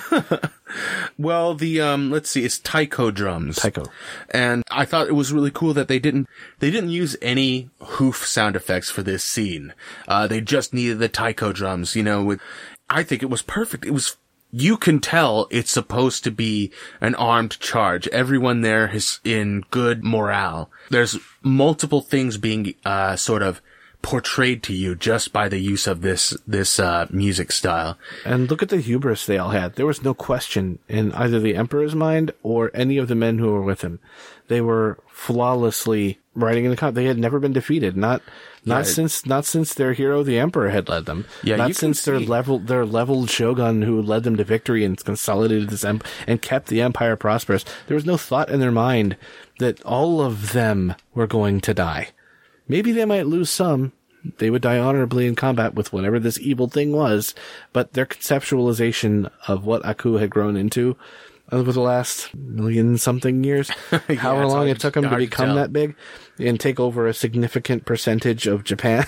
well, the, um, let's see, it's taiko drums. Taiko. And I thought it was really cool that they didn't, they didn't use any hoof sound effects for this scene. Uh, they just needed the taiko drums, you know, with, I think it was perfect. It was, you can tell it's supposed to be an armed charge. Everyone there is in good morale. There's multiple things being, uh, sort of portrayed to you just by the use of this, this, uh, music style. And look at the hubris they all had. There was no question in either the Emperor's mind or any of the men who were with him. They were flawlessly riding in the combat. They had never been defeated. Not, not Yeah. since, not since their hero, the Emperor, had led them. Yeah, not you can since their see- level, their leveled shogun who led them to victory and consolidated this emp- and kept the empire prosperous. There was no thought in their mind that all of them were going to die. Maybe they might lose some. They would die honorably in combat with whatever this evil thing was, but their conceptualization of what Aku had grown into over the last million something years, however it's long hard it to- took them to hard to become tell. that big and take over a significant percentage of Japan,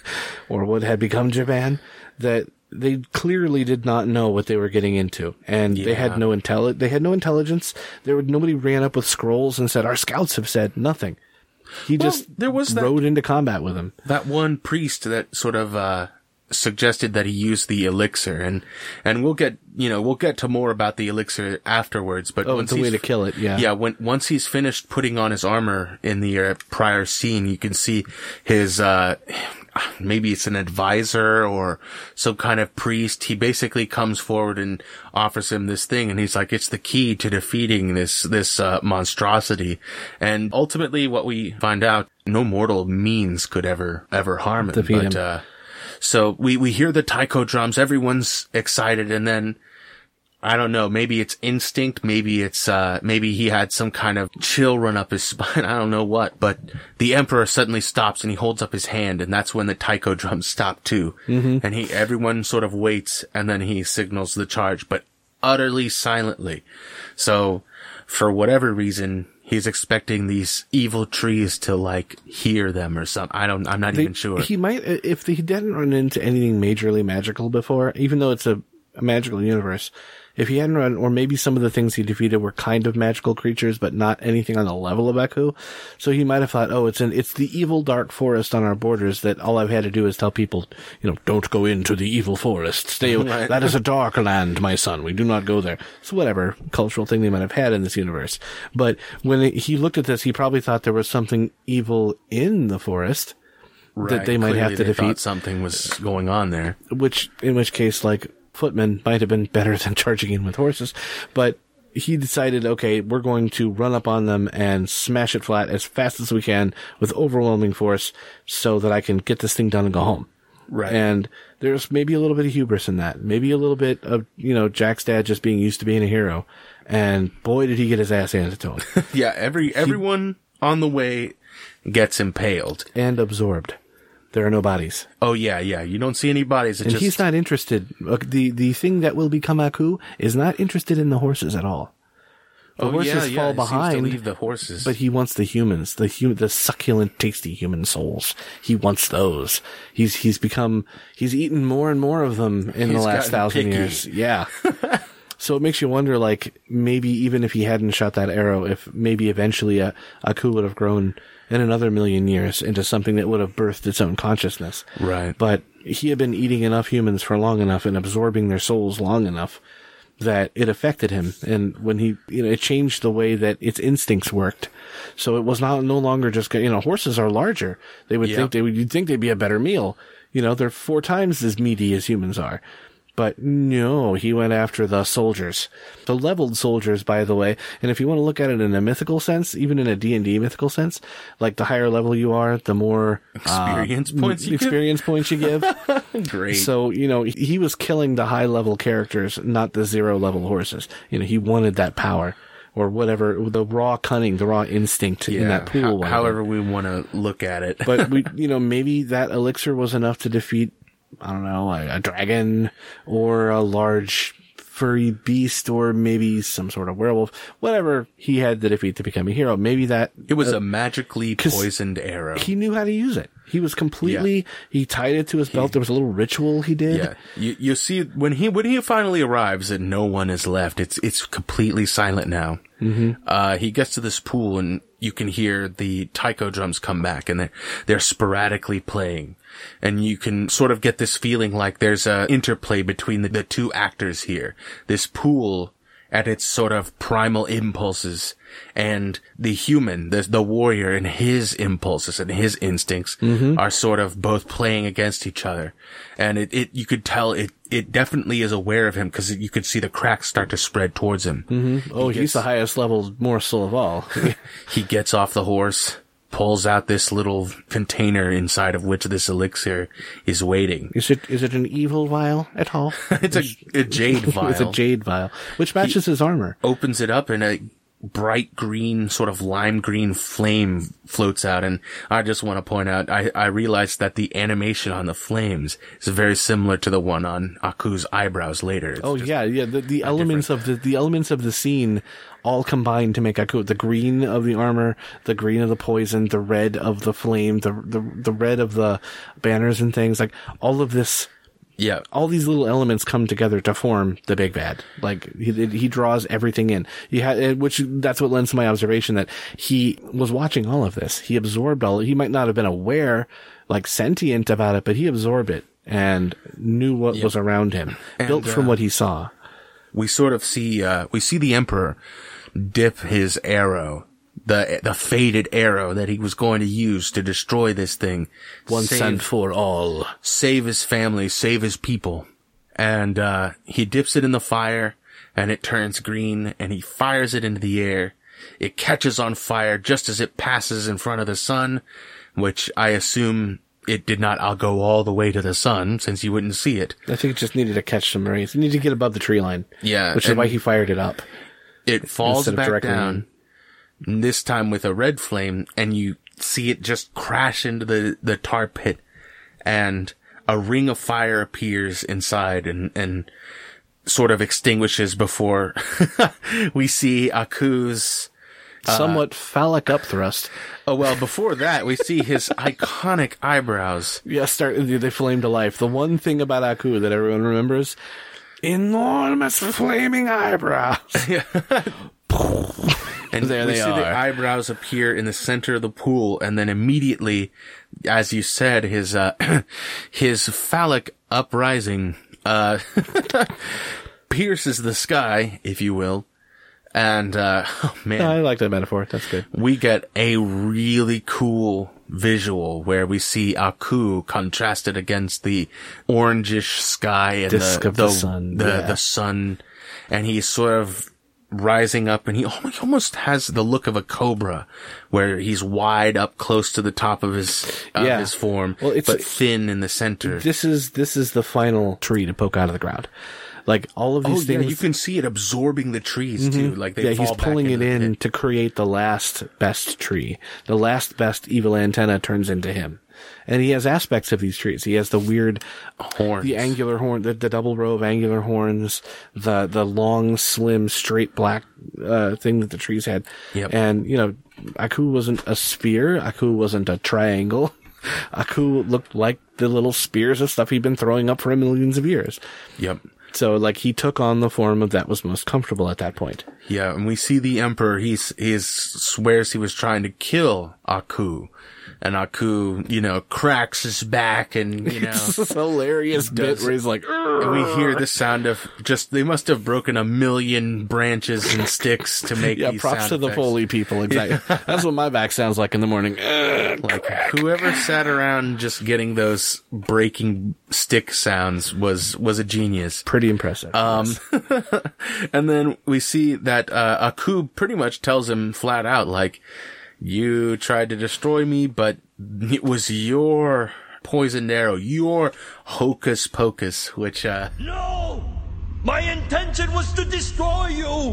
or what had become Japan, that they clearly did not know what they were getting into, and they Yeah. had no intelli- They had no intelligence. There were nobody ran up with scrolls and said, "Our scouts have said nothing." He Well, just there was that- rode into combat with him. That one priest that sort of, uh, suggested that he use the elixir, and, and we'll get, you know, we'll get to more about the elixir afterwards, but Oh, once it's a way he's- to kill it, yeah. Yeah, when, once he's finished putting on his armor in the uh, prior scene, you can see his, uh, maybe it's an advisor or some kind of priest. He basically comes forward and offers him this thing, and he's like, it's the key to defeating this, this, uh, monstrosity. And ultimately what we find out, no mortal means could ever, ever harm him. Defeat but, him. uh, so we, we hear the taiko drums, everyone's excited, and then, I don't know, maybe it's instinct, maybe it's, uh, maybe he had some kind of chill run up his spine, I don't know what, but the Emperor suddenly stops and he holds up his hand, and that's when the taiko drums stop too. Mm-hmm. And he, everyone sort of waits, and then he signals the charge, but utterly silently. So, for whatever reason, he's expecting these evil trees to, like, hear them or something. I don't, I'm not They- even sure. He might, if he didn't run into anything majorly magical before, even though it's a, a magical universe, if he hadn't run, or maybe some of the things he defeated were kind of magical creatures, but not anything on the level of Aku, so he might have thought, oh, it's an, it's the evil dark forest on our borders that all I've had to do is tell people, you know, don't go into the evil forest. Stay, Right. that is a dark land, my son. We do not go there. So whatever cultural thing they might have had in this universe. But when he looked at this, he probably thought there was something evil in the forest that they might Clearly have to they thought defeat. something was going on there. Which, in which case, like, footmen might have been better than charging in with horses, but he decided, okay, we're going to run up on them and smash it flat as fast as we can with overwhelming force so that I can get this thing done and go home. Right. And there's maybe a little bit of hubris in that. Maybe a little bit of, you know, Jack's dad just being used to being a hero. And boy, did he get his ass handed to him. Yeah, every everyone on the way gets impaled. And absorbed. There are no bodies. Oh yeah, yeah. You don't see any bodies. It And just, he's not interested. Look, the, the thing that will become Aku is not interested in the horses at all. The oh, horses yeah, yeah. fall He seems to behind, leave the horses. but he wants the humans, the hum- the succulent, tasty human souls. He wants those. He's he's become he's eaten more and more of them in the He's last gotten thousand picky. years. Yeah. So it makes you wonder, like, maybe even if he hadn't shot that arrow, if maybe eventually a Aku would have grown in another million years into something that would have birthed its own consciousness. Right. But he had been eating enough humans for long enough and absorbing their souls long enough that it affected him. And when he, you know, it changed the way that its instincts worked. So it was not, no longer just, you know, horses are larger. They would Yeah. think they would, you'd think they'd be a better meal. You know, they're four times as meaty as humans are. But no, he went after the soldiers. The leveled soldiers, by the way. And if you want to look at it in a mythical sense, even in a D and D mythical sense, like the higher level you are, the more Experience uh, points you experience points you give. give? Great. So, you know, he was killing the high level characters, not the zero level horses. You know, he wanted that power. Or whatever, the raw cunning, the raw instinct yeah, in that pool. ho- whatever. however we want to look at it. But we, you know, maybe that elixir was enough to defeat, I don't know, a, a dragon or a large furry beast or maybe some sort of werewolf. Whatever he had to defeat to become a hero. Maybe that It was uh, a magically poisoned arrow. he knew how to use it. He was completely, yeah. he tied it to his belt. There was a little ritual he did. Yeah. You, you see, when he, when he finally arrives and no one is left, it's, it's completely silent now. Mm-hmm. Uh, he gets to this pool and you can hear the taiko drums come back and they're, they're sporadically playing. And you can sort of get this feeling like there's a interplay between the, the two actors here. This pool at its sort of primal impulses and the human, the, the warrior and his impulses and his instincts mm-hmm. are sort of both playing against each other. And it, it, you could tell it, it definitely is aware of him because you could see the cracks start to spread towards him. Mm-hmm. Oh, he gets, he's the highest level morsel of all. He gets off the horse, pulls out this little container inside of which this elixir is waiting. Is it, is it an evil vial at all? It's a, a jade vial. It's a jade vial, which matches he his armor. Opens it up and a bright green, sort of lime green flame floats out. And I just want to point out, I, I realized that the animation on the flames is very similar to the one on Aku's eyebrows later. It's oh yeah, yeah. The, the elements different. of the, the elements of the scene all combined to make Aku. The green of the armor, the green of the poison, the red of the flame, the, the, the red of the banners and things. Like all of this. Yeah. All these little elements come together to form the big bad. Like, he, he draws everything in. He had, which, that's what lends to my observation that he was watching all of this. He absorbed all, he might not have been aware, like, sentient about it, but he absorbed it and knew what yep. was around him. And, built from uh, what he saw. We sort of see, uh, we see the Emperor dip his arrow, the, the faded arrow that he was going to use to destroy this thing. Once save, and for all. Save his family, save his people. And, uh, he dips it in the fire and it turns green and he fires it into the air. It catches on fire just as it passes in front of the sun, which I assume it did not I'll go all the way to the sun since you wouldn't see it. I think it just needed to catch some rays. It needed to get above the tree line. Yeah. Which is why he fired it up. It falls back down. In. This time with a red flame, and you see it just crash into the, the tar pit, and a ring of fire appears inside and, and sort of extinguishes before we see Aku's uh, somewhat phallic upthrust. Oh, well, before that, we see his iconic eyebrows. Yeah, start, they flame to life. The one thing about Aku that everyone remembers, enormous flaming eyebrows. And there we they see are. The eyebrows appear in the center of the pool, and then immediately, as you said, his uh, his phallic uprising uh, pierces the sky, if you will. And uh, oh man, I like that metaphor. That's good. We get a really cool visual where we see Aku contrasted against the orangish sky and Disk the, of the, the sun, the, yeah. the sun, and he's sort of rising up, and he almost has the look of a cobra, where he's wide up close to the top of his uh, yeah. his form, well, it's, but thin in the center. This is this is the final tree to poke out of the ground. Like all of these oh, things, yeah, you can see it absorbing the trees mm-hmm. too. Like they yeah, fall he's pulling back it in to create the last best tree. The last best evil antenna turns into him. And he has aspects of these trees. He has the weird horns, the angular horn, the, the double row of angular horns, the, the long, slim, straight black, uh, thing that the trees had. Yep. And, you know, Aku wasn't a spear. Aku wasn't a triangle. Aku looked like the little spears of stuff he'd been throwing up for millions of years. Yep. So, like, he took on the form of that was most comfortable at that point. Yeah, and we see the Emperor, he's, he swears he was trying to kill Aku. And Aku, you know, cracks his back and, you know. It's this hilarious bit where he's like, and we hear the sound of just, they must have broken a million branches and sticks to make yeah, these props sound to the effects. Foley people. Exactly. That's what my back sounds like in the morning. Like, whoever sat around just getting those breaking stick sounds was, was a genius. Pretty impressive. Um, and then we see that, uh, Aku pretty much tells him flat out, like, you tried to destroy me, but it was your poisoned arrow, your hocus pocus, which, uh... No! My intention was to destroy you!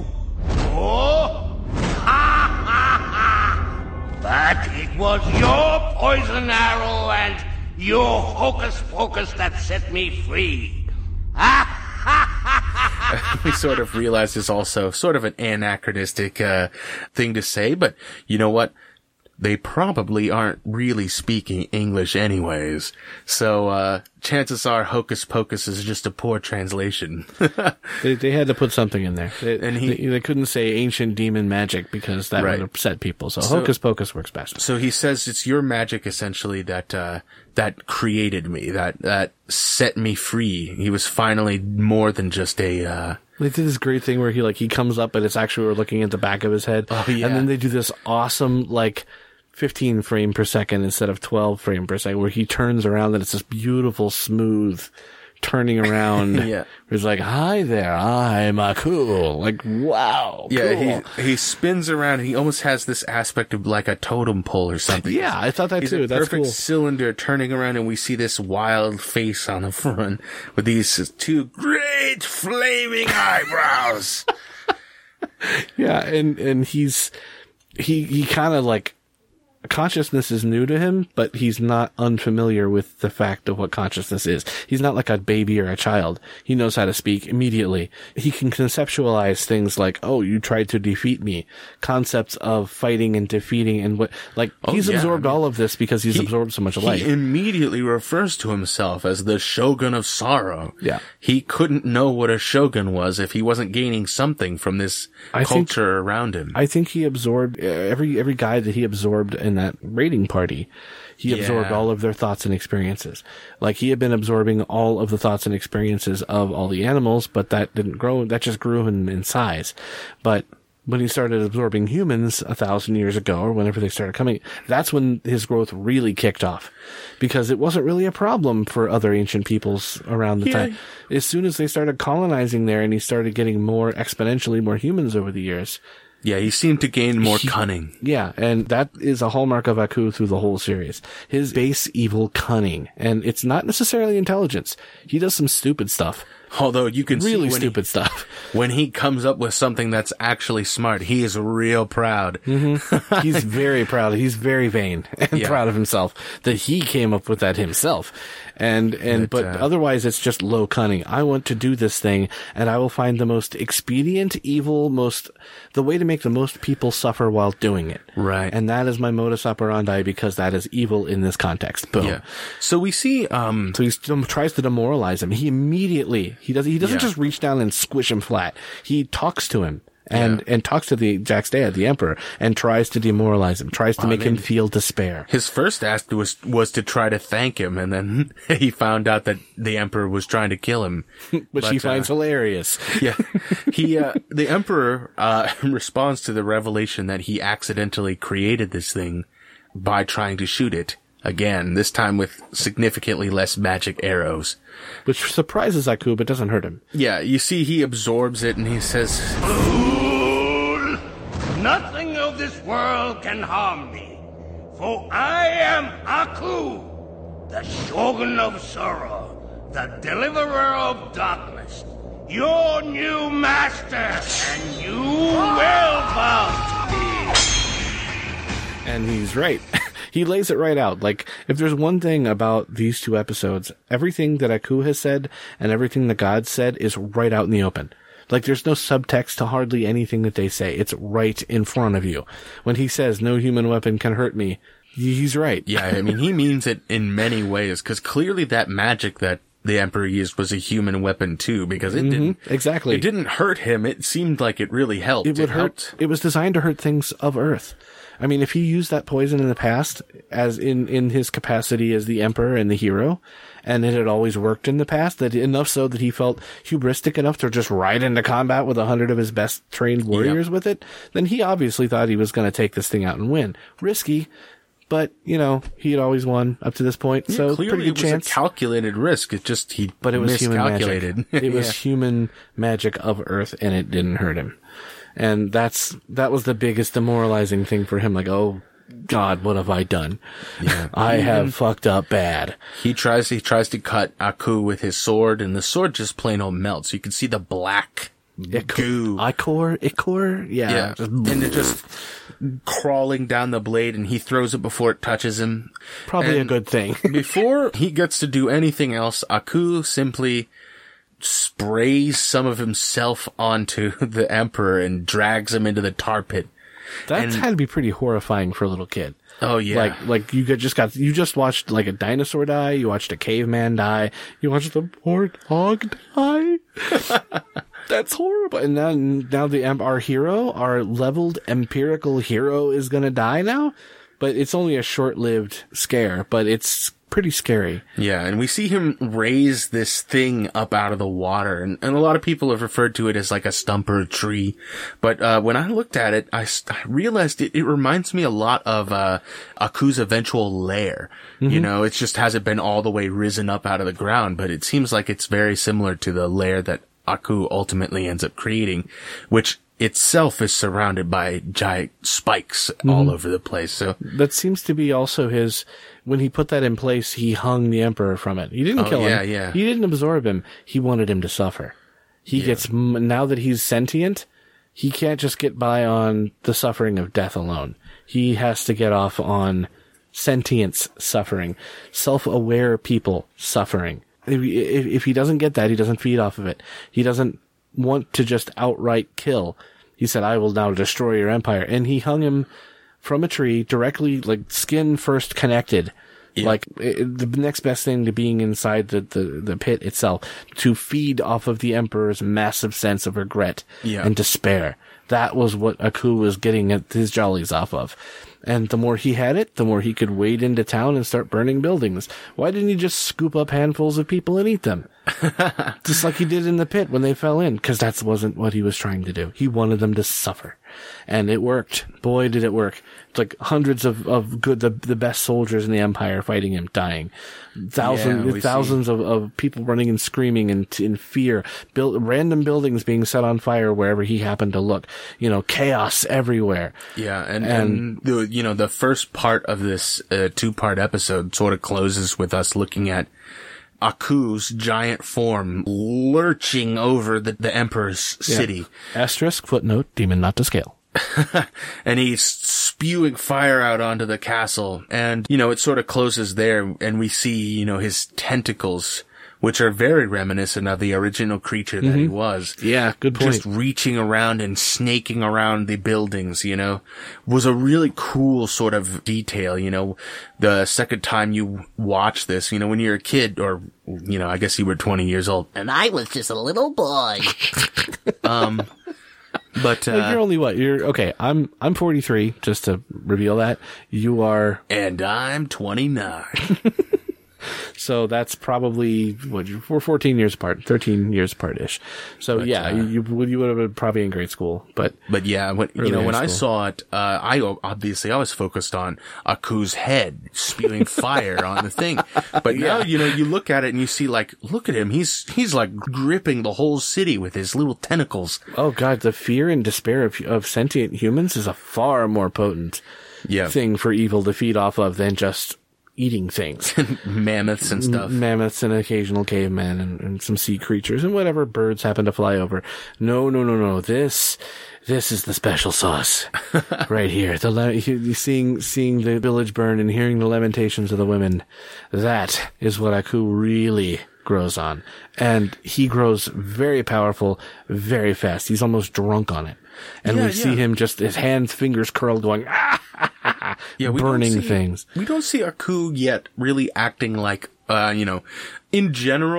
Oh! Ha ha ha! But it was your poison arrow and your hocus pocus that set me free. Ha ha ha! we sort of realize this also sort of an anachronistic, uh, thing to say, but you know what? They probably aren't really speaking English anyways. So, uh, chances are Hocus Pocus is just a poor translation. they, they had to put something in there. They, And he- they, they couldn't say ancient demon magic because that Right. would upset people. So, So- Hocus Pocus works best. So he says it's your magic essentially that, uh, that created me, that, that set me free. He was finally more than just a, uh, They did this great thing where he like he comes up and it's actually we're looking at the back of his head. Oh, yeah. And then they do this awesome like fifteen frame per second instead of twelve frame per second where he turns around and it's this beautiful smooth turning around. Yeah. He's like, "Hi there, I'm Aku." Like, wow. yeah, cool. he, he spins around and he almost has this aspect of like a totem pole or something. Yeah, I thought that He's too. a That's perfect cool. cylinder turning around and we see this wild face on the front with these two great flaming eyebrows. Yeah, and and he's he he kind of like consciousness is new to him, but he's not unfamiliar with the fact of what consciousness is. He's not like a baby or a child. He knows how to speak immediately. He can conceptualize things like, "Oh, you tried to defeat me." Concepts of fighting and defeating and what like Oh, he's yeah. absorbed all of this because he's He- absorbed so much life. He immediately refers to himself as the Shogun of Sorrow. Yeah. He couldn't know what a Shogun was if he wasn't gaining something from this I think- culture around him. I think he absorbed uh, every every guy that he absorbed in that raiding party. He absorbed Yeah. all of their thoughts and experiences. Like he had been absorbing all of the thoughts and experiences of all the animals, but that didn't grow. That just grew in, in size. But when he started absorbing humans a thousand years ago, or whenever they started coming, that's when his growth really kicked off, because it wasn't really a problem for other ancient peoples around the Yeah. time. As soon as they started colonizing there, and he started getting more exponentially more humans over the years. Yeah, he seemed to gain more He- cunning. Yeah, and that is a hallmark of Aku through the whole series. His base evil cunning. And it's not necessarily intelligence. He does some stupid stuff. Although you can Really see when stupid he, stuff. when he comes up with something that's actually smart, he is real proud. He's very proud. He's very vain and Yeah. proud of himself that he came up with that himself. And, and, But, but uh, otherwise it's just low cunning. I want to do this thing and I will find the most expedient, evil, most, the way to make the most people suffer while doing it. Right. And that is my modus operandi because that is evil in this context. Boom. Yeah. So we see, um, So he st- tries to demoralize him. He immediately, he does, he doesn't Yeah. just reach down and squish him flat. He talks to him and, Yeah. and talks to the Jack's dad, the emperor, and tries to demoralize him, tries to I make him mean- feel despair. his first act was, was to try to thank him, and then he found out that the emperor was trying to kill him. Which he But, finds uh, hilarious. Yeah. He, uh, the emperor, uh, responds to the revelation that he accidentally created this thing by trying to shoot it. Again, this time with significantly less magic arrows. Which surprises Aku, but doesn't hurt him. Yeah, you see he absorbs it and he says, Fool! Nothing of this world can harm me, for I am Aku, the Shogun of Sorrow, the deliverer of darkness, your new master, and you will bow to me. And he's right. He lays it right out. Like, if there's one thing about these two episodes, everything that Aku has said and everything that God said is right out in the open. Like, there's no subtext to hardly anything that they say. It's right in front of you. When he says, no human weapon can hurt me, he's right. yeah, I mean, he means it in many ways, because clearly that magic that the emperor used was a human weapon too, because it didn't, exactly. it didn't hurt him. It seemed like it really helped. It would hurt. helped. It was designed to hurt things of Earth. I mean, if he used that poison in the past as in, in his capacity as the emperor and the hero, and it had always worked in the past, that enough so that he felt hubristic enough to just ride into combat with a hundred of his best trained warriors yep. with it, then he obviously thought he was going to take this thing out and win. Risky, but, you know, he had always won up to this point, yeah, so clearly pretty good it was chance. a calculated risk. It just, he but it was miscalculated. Human magic. It was yeah. human magic of Earth, and it didn't hurt him. And that's, that was the biggest demoralizing thing for him. Like, oh, God, what have I done? Yeah. I have fucked up bad. He tries, he tries to cut Aku with his sword, and the sword just plain old melts. You can see the black goo. Ichor? Ichor? Yeah. Yeah. And it just crawling down the blade, and he throws it before it touches him. Probably and a good thing. Before he gets to do anything else, Aku simply sprays some of himself onto the Emperor and drags him into the tar pit. That and, had to be pretty horrifying for a little kid. Oh yeah. Like, like you got, just got, you just watched like a dinosaur die, you watched a caveman die, you watched the poor dog die. That's horrible. And now, now the, our hero, our leveled empirical hero is gonna die now, but it's only a short-lived scare, but it's pretty scary. Yeah, and we see him raise this thing up out of the water, and, and a lot of people have referred to it as like a stump or a tree. But uh when I looked at it, I, I realized it, it reminds me a lot of uh Aku's eventual lair. Mm-hmm. You know, it just hasn't been all the way risen up out of the ground, but it seems like it's very similar to the lair that Aku ultimately ends up creating, which itself is surrounded by giant spikes mm-hmm. all over the place. So that seems to be also his, when he put that in place, he hung the Emperor from it. He didn't oh, kill yeah, him. Yeah. He didn't absorb him. He wanted him to suffer. He yeah. gets, now that he's sentient, he can't just get by on the suffering of death alone. He has to get off on sentience suffering, self-aware people suffering. If, if, if he doesn't get that, he doesn't feed off of it. He doesn't want to just outright kill. He said, I will now destroy your empire. And he hung him from a tree directly, like skin first connected. Yeah. Like it, the next best thing to being inside the, the, the pit itself, to feed off of the Emperor's massive sense of regret yeah. and despair. That was what Aku was getting at his jollies off of. And the more he had it, the more he could wade into town and start burning buildings. Why didn't he just scoop up handfuls of people and eat them? Just like he did in the pit when they fell in, because that wasn't what he was trying to do. He wanted them to suffer. And it worked. Boy, did it work. It's like hundreds of, of good, the, the best soldiers in the Empire fighting him, dying. Thousands, yeah, thousands of, of people running and screaming in, in fear. Build, random buildings being set on fire wherever he happened to look. You know, chaos everywhere. Yeah, and, and, and the, you know, the first part of this uh, two-part episode sort of closes with us looking at Aku's giant form lurching over the, the Emperor's yeah. city. Asterisk, footnote, demon not to scale. And he's spewing fire out onto the castle. And, you know, it sort of closes there, and we see, you know, his tentacles, which are very reminiscent of the original creature that mm-hmm. he was. Yeah, good point. Just reaching around and snaking around the buildings, you know, was a really cool sort of detail, you know. The second time you watch this, you know, when you're a kid, or, you know, I guess you were twenty years old. And I was just a little boy. um, but, uh. Like you're only what? You're, okay, I'm, I'm forty-three, just to reveal that. You are. And I'm twenty-nine. So that's probably, what, we're fourteen years apart, thirteen years apart-ish. So but, yeah, uh, you, you would have been probably in grade school, but. But yeah, when, you know, when I saw it, uh, I, obviously I was focused on Aku's head spewing fire on the thing. But yeah. now, you know, you look at it and you see like, look at him, he's, he's like gripping the whole city with his little tentacles. Oh god, the fear and despair of, of sentient humans is a far more potent yeah. thing for evil to feed off of than just eating things. Mammoths and stuff. Mammoths and occasional cavemen and, and some sea creatures and whatever birds happen to fly over. No, no, no, no. This, this is the special sauce. Right here. The, le- you, seeing, seeing the village burn and hearing the lamentations of the women. That is what Aku really grows on. And he grows very powerful, very fast. He's almost drunk on it. And yeah, we see yeah. him just, his hands, fingers curled going, ah, yeah, we burning don't see, things. We don't see Aku yet really acting like, uh, you know, in general,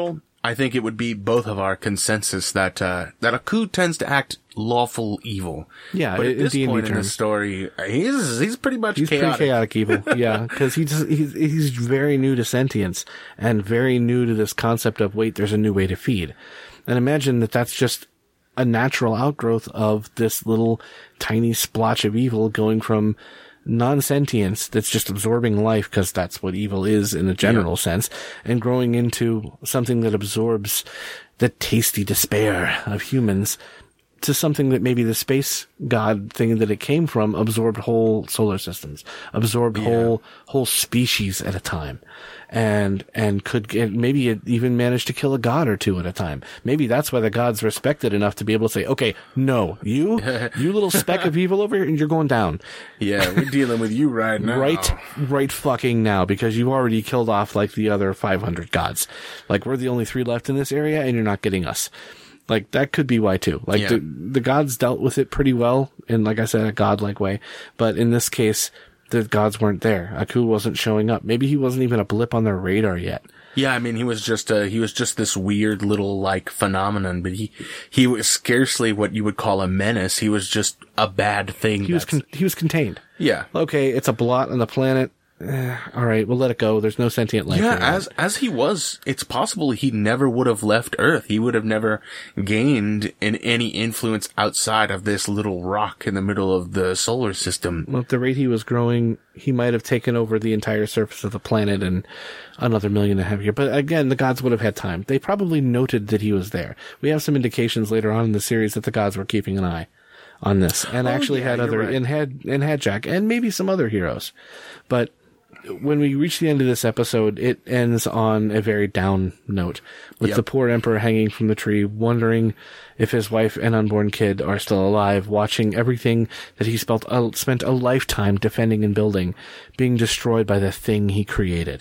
I think it would be both of our consensus that uh, that Aku tends to act lawful evil. Yeah, but at in this D and D point in the terms. story, he's he's pretty much He's chaotic. pretty chaotic evil, yeah, because he's, he's he's very new to sentience and very new to this concept of, wait, there's a new way to feed. And imagine that that's just a natural outgrowth of this little tiny splotch of evil going from non-sentience that's just absorbing life, because that's what evil is in a general yeah. sense, and growing into something that absorbs the tasty despair of humans, to something that maybe the space god thing that it came from absorbed whole solar systems, absorbed yeah. whole whole species at a time, and and could get, maybe it even managed to kill a god or two at a time. Maybe that's why the gods respected enough to be able to say, okay, no, you you little speck of evil over here, and you're going down. Yeah, we're dealing with you right now. Right, right fucking now, because you've already killed off like the other five hundred gods. Like, we're the only three left in this area, and you're not getting us. Like, that could be why too. Like, yeah. the, the gods dealt with it pretty well in, like I said, a godlike way. But in this case, the gods weren't there. Aku wasn't showing up. Maybe he wasn't even a blip on their radar yet. Yeah, I mean, he was just uh he was just this weird little, like, phenomenon, but he, he was scarcely what you would call a menace. He was just a bad thing. He was, con- he was contained. Yeah. Okay, it's a blot on the planet. Eh, all right, we'll let it go. There's no sentient life. Yeah, here. as as he was, it's possible he never would have left Earth. He would have never gained in any influence outside of this little rock in the middle of the solar system. Well, at the rate he was growing, he might have taken over the entire surface of the planet in another million and a half years. But again, the gods would have had time. They probably noted that he was there. We have some indications later on in the series that the gods were keeping an eye on this, and oh, actually yeah, had other right. and had and had Jack and maybe some other heroes, but when we reach the end of this episode, it ends on a very down note, with yep. the poor emperor hanging from the tree, wondering if his wife and unborn kid are still alive, watching everything that he spent a, spent a lifetime defending and building being destroyed by the thing he created.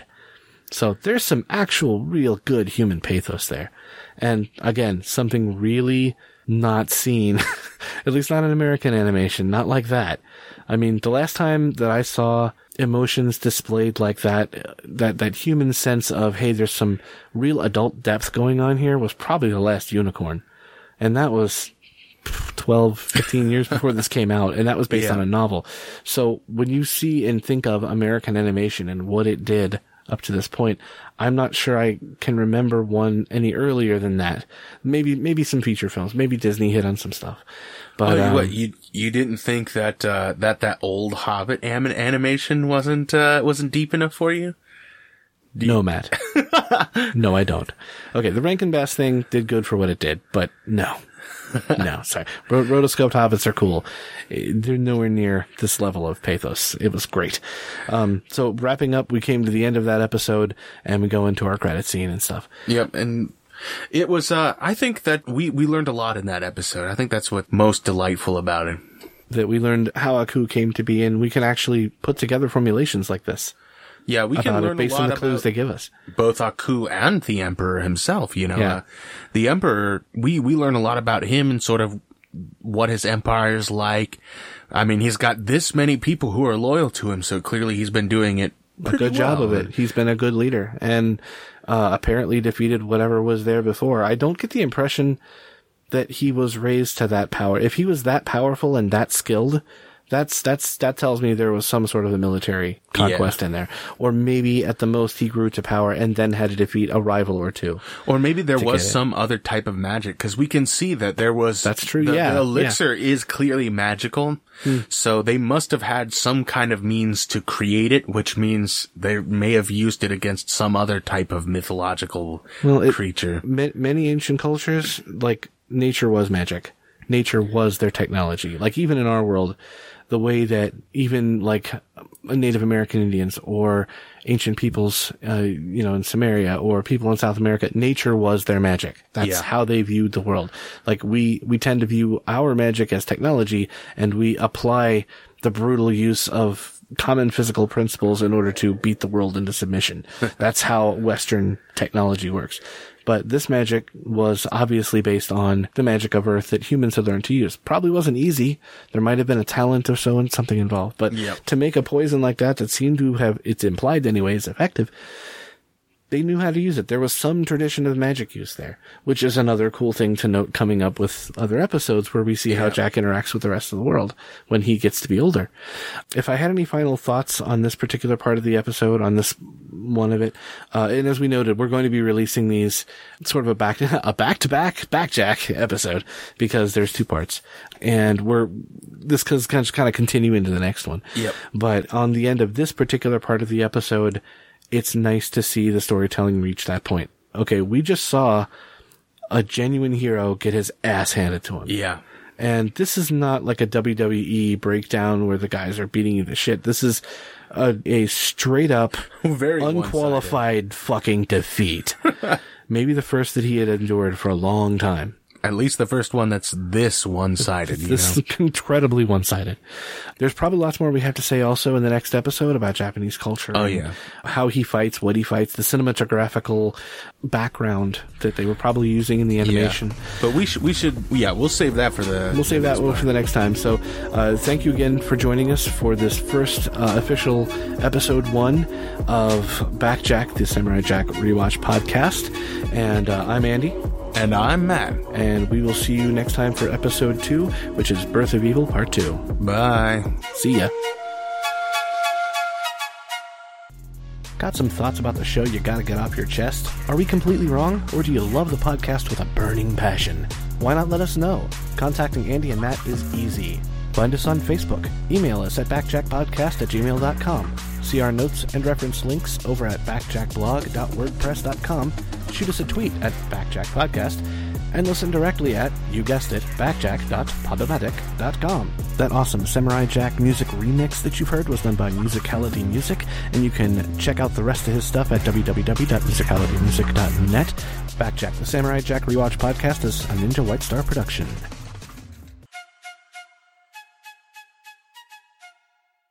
So there's some actual, real good human pathos there. And again, something really not seen, at least not in American animation, not like that. I mean, the last time that I saw emotions displayed like that, that, that human sense of, hey, there's some real adult depth going on here, was probably The Last Unicorn. And that was twelve, fifteen years before this came out, and that was based yeah. on a novel. So when you see and think of American animation and what it did up to this point, I'm not sure I can remember one any earlier than that. Maybe, maybe some feature films. Maybe Disney hit on some stuff. But, oh, um, what, you, you didn't think that, uh, that, that old Hobbit am- animation wasn't, uh, wasn't deep enough for you? Do no, you- Matt. No, I don't. Okay. The Rankin Bass thing did good for what it did, but no. No, sorry. Ro- rotoscoped hobbits are cool. They're nowhere near this level of pathos. It was great. Um, so wrapping up, we came to the end of that episode and we go into our credit scene and stuff. Yep. And it was, uh, I think that we, we learned a lot in that episode. I think that's what's most delightful about it. That we learned how Aku came to be, and we can actually put together formulations like this. Yeah, we can about learn it based a lot on the clues about they give us. both Aku and the Emperor himself, you know. Yeah. Uh, the Emperor, we, we learn a lot about him and sort of what his empire is like. I mean, he's got this many people who are loyal to him, so clearly he's been doing it A pretty good job well. of it. He's been a good leader, and uh, apparently defeated whatever was there before. I don't get the impression that he was raised to that power. If he was that powerful and that skilled, That's, that's, that tells me there was some sort of a military conquest Yeah. in there. Or maybe at the most he grew to power and then had to defeat a rival or two. Or maybe there to was get it. some other type of magic, because we can see that there was... That's true, the, yeah, The elixir is clearly magical, Hmm. so they must have had some kind of means to create it, which means they may have used it against some other type of mythological Well, it- creature. Ma- many ancient cultures, like, nature was magic. Nature was their technology. Like, even in our world, the way that even, like, Native American Indians or ancient peoples, uh, you know, in Samaria or people in South America, nature was their magic. That's Yeah. how they viewed the world. Like, we, we tend to view our magic as technology, and we apply the brutal use of common physical principles in order to beat the world into submission. That's how Western technology works. But this magic was obviously based on the magic of Earth that humans had learned to use. Probably wasn't easy. There might have been a talent or so and something involved. But Yep. to make a poison like that that seemed to have, it's implied anyway, is effective, they knew how to use it. There was some tradition of magic use there, which is another cool thing to note coming up with other episodes where we see yeah. how Jack interacts with the rest of the world when he gets to be older. If I had any final thoughts on this particular part of the episode, on this one of it, uh, and as we noted, we're going to be releasing these sort of a back, a back-to-back back Jack episode because there's two parts. And we're, this is kind of, kind of continue into the next one. Yep. But on the end of this particular part of the episode, it's nice to see the storytelling reach that point. Okay, we just saw a genuine hero get his ass handed to him. Yeah. And this is not like a W W E breakdown where the guys are beating you to shit. This is a, a straight up, very unqualified fucking defeat. Maybe the first that he had endured for a long time. At least the first one that's this one-sided, you This know? is incredibly one-sided. There's probably lots more we have to say also in the next episode about Japanese culture. Oh, yeah. How he fights, what he fights, the cinematographical background that they were probably using in the animation. Yeah. But we should, we should, yeah, we'll save that for the... We'll save that one for the next time. So, uh, thank you again for joining us for this first uh, official episode one of Back Jack, the Samurai Jack Rewatch podcast. And uh, I'm Andy. And I'm Matt. And we will see you next time for episode two, which is Birth of Evil Part two. Bye. See ya. Got some thoughts about the show you gotta get off your chest? Are we completely wrong, or do you love the podcast with a burning passion? Why not let us know? Contacting Andy and Matt is easy. Find us on Facebook. Email us at backjackpodcast at gmail dot com. See our notes and reference links over at backjackblog dot wordpress dot com. Shoot us a tweet at backjackpodcast. And listen directly at, you guessed it, backjack dot podomatic dot com. That awesome Samurai Jack music remix that you've heard was done by Musicality Music, and you can check out the rest of his stuff at w w w dot musicality music dot net. Backjack, the Samurai Jack Rewatch podcast is a Ninja White Star production.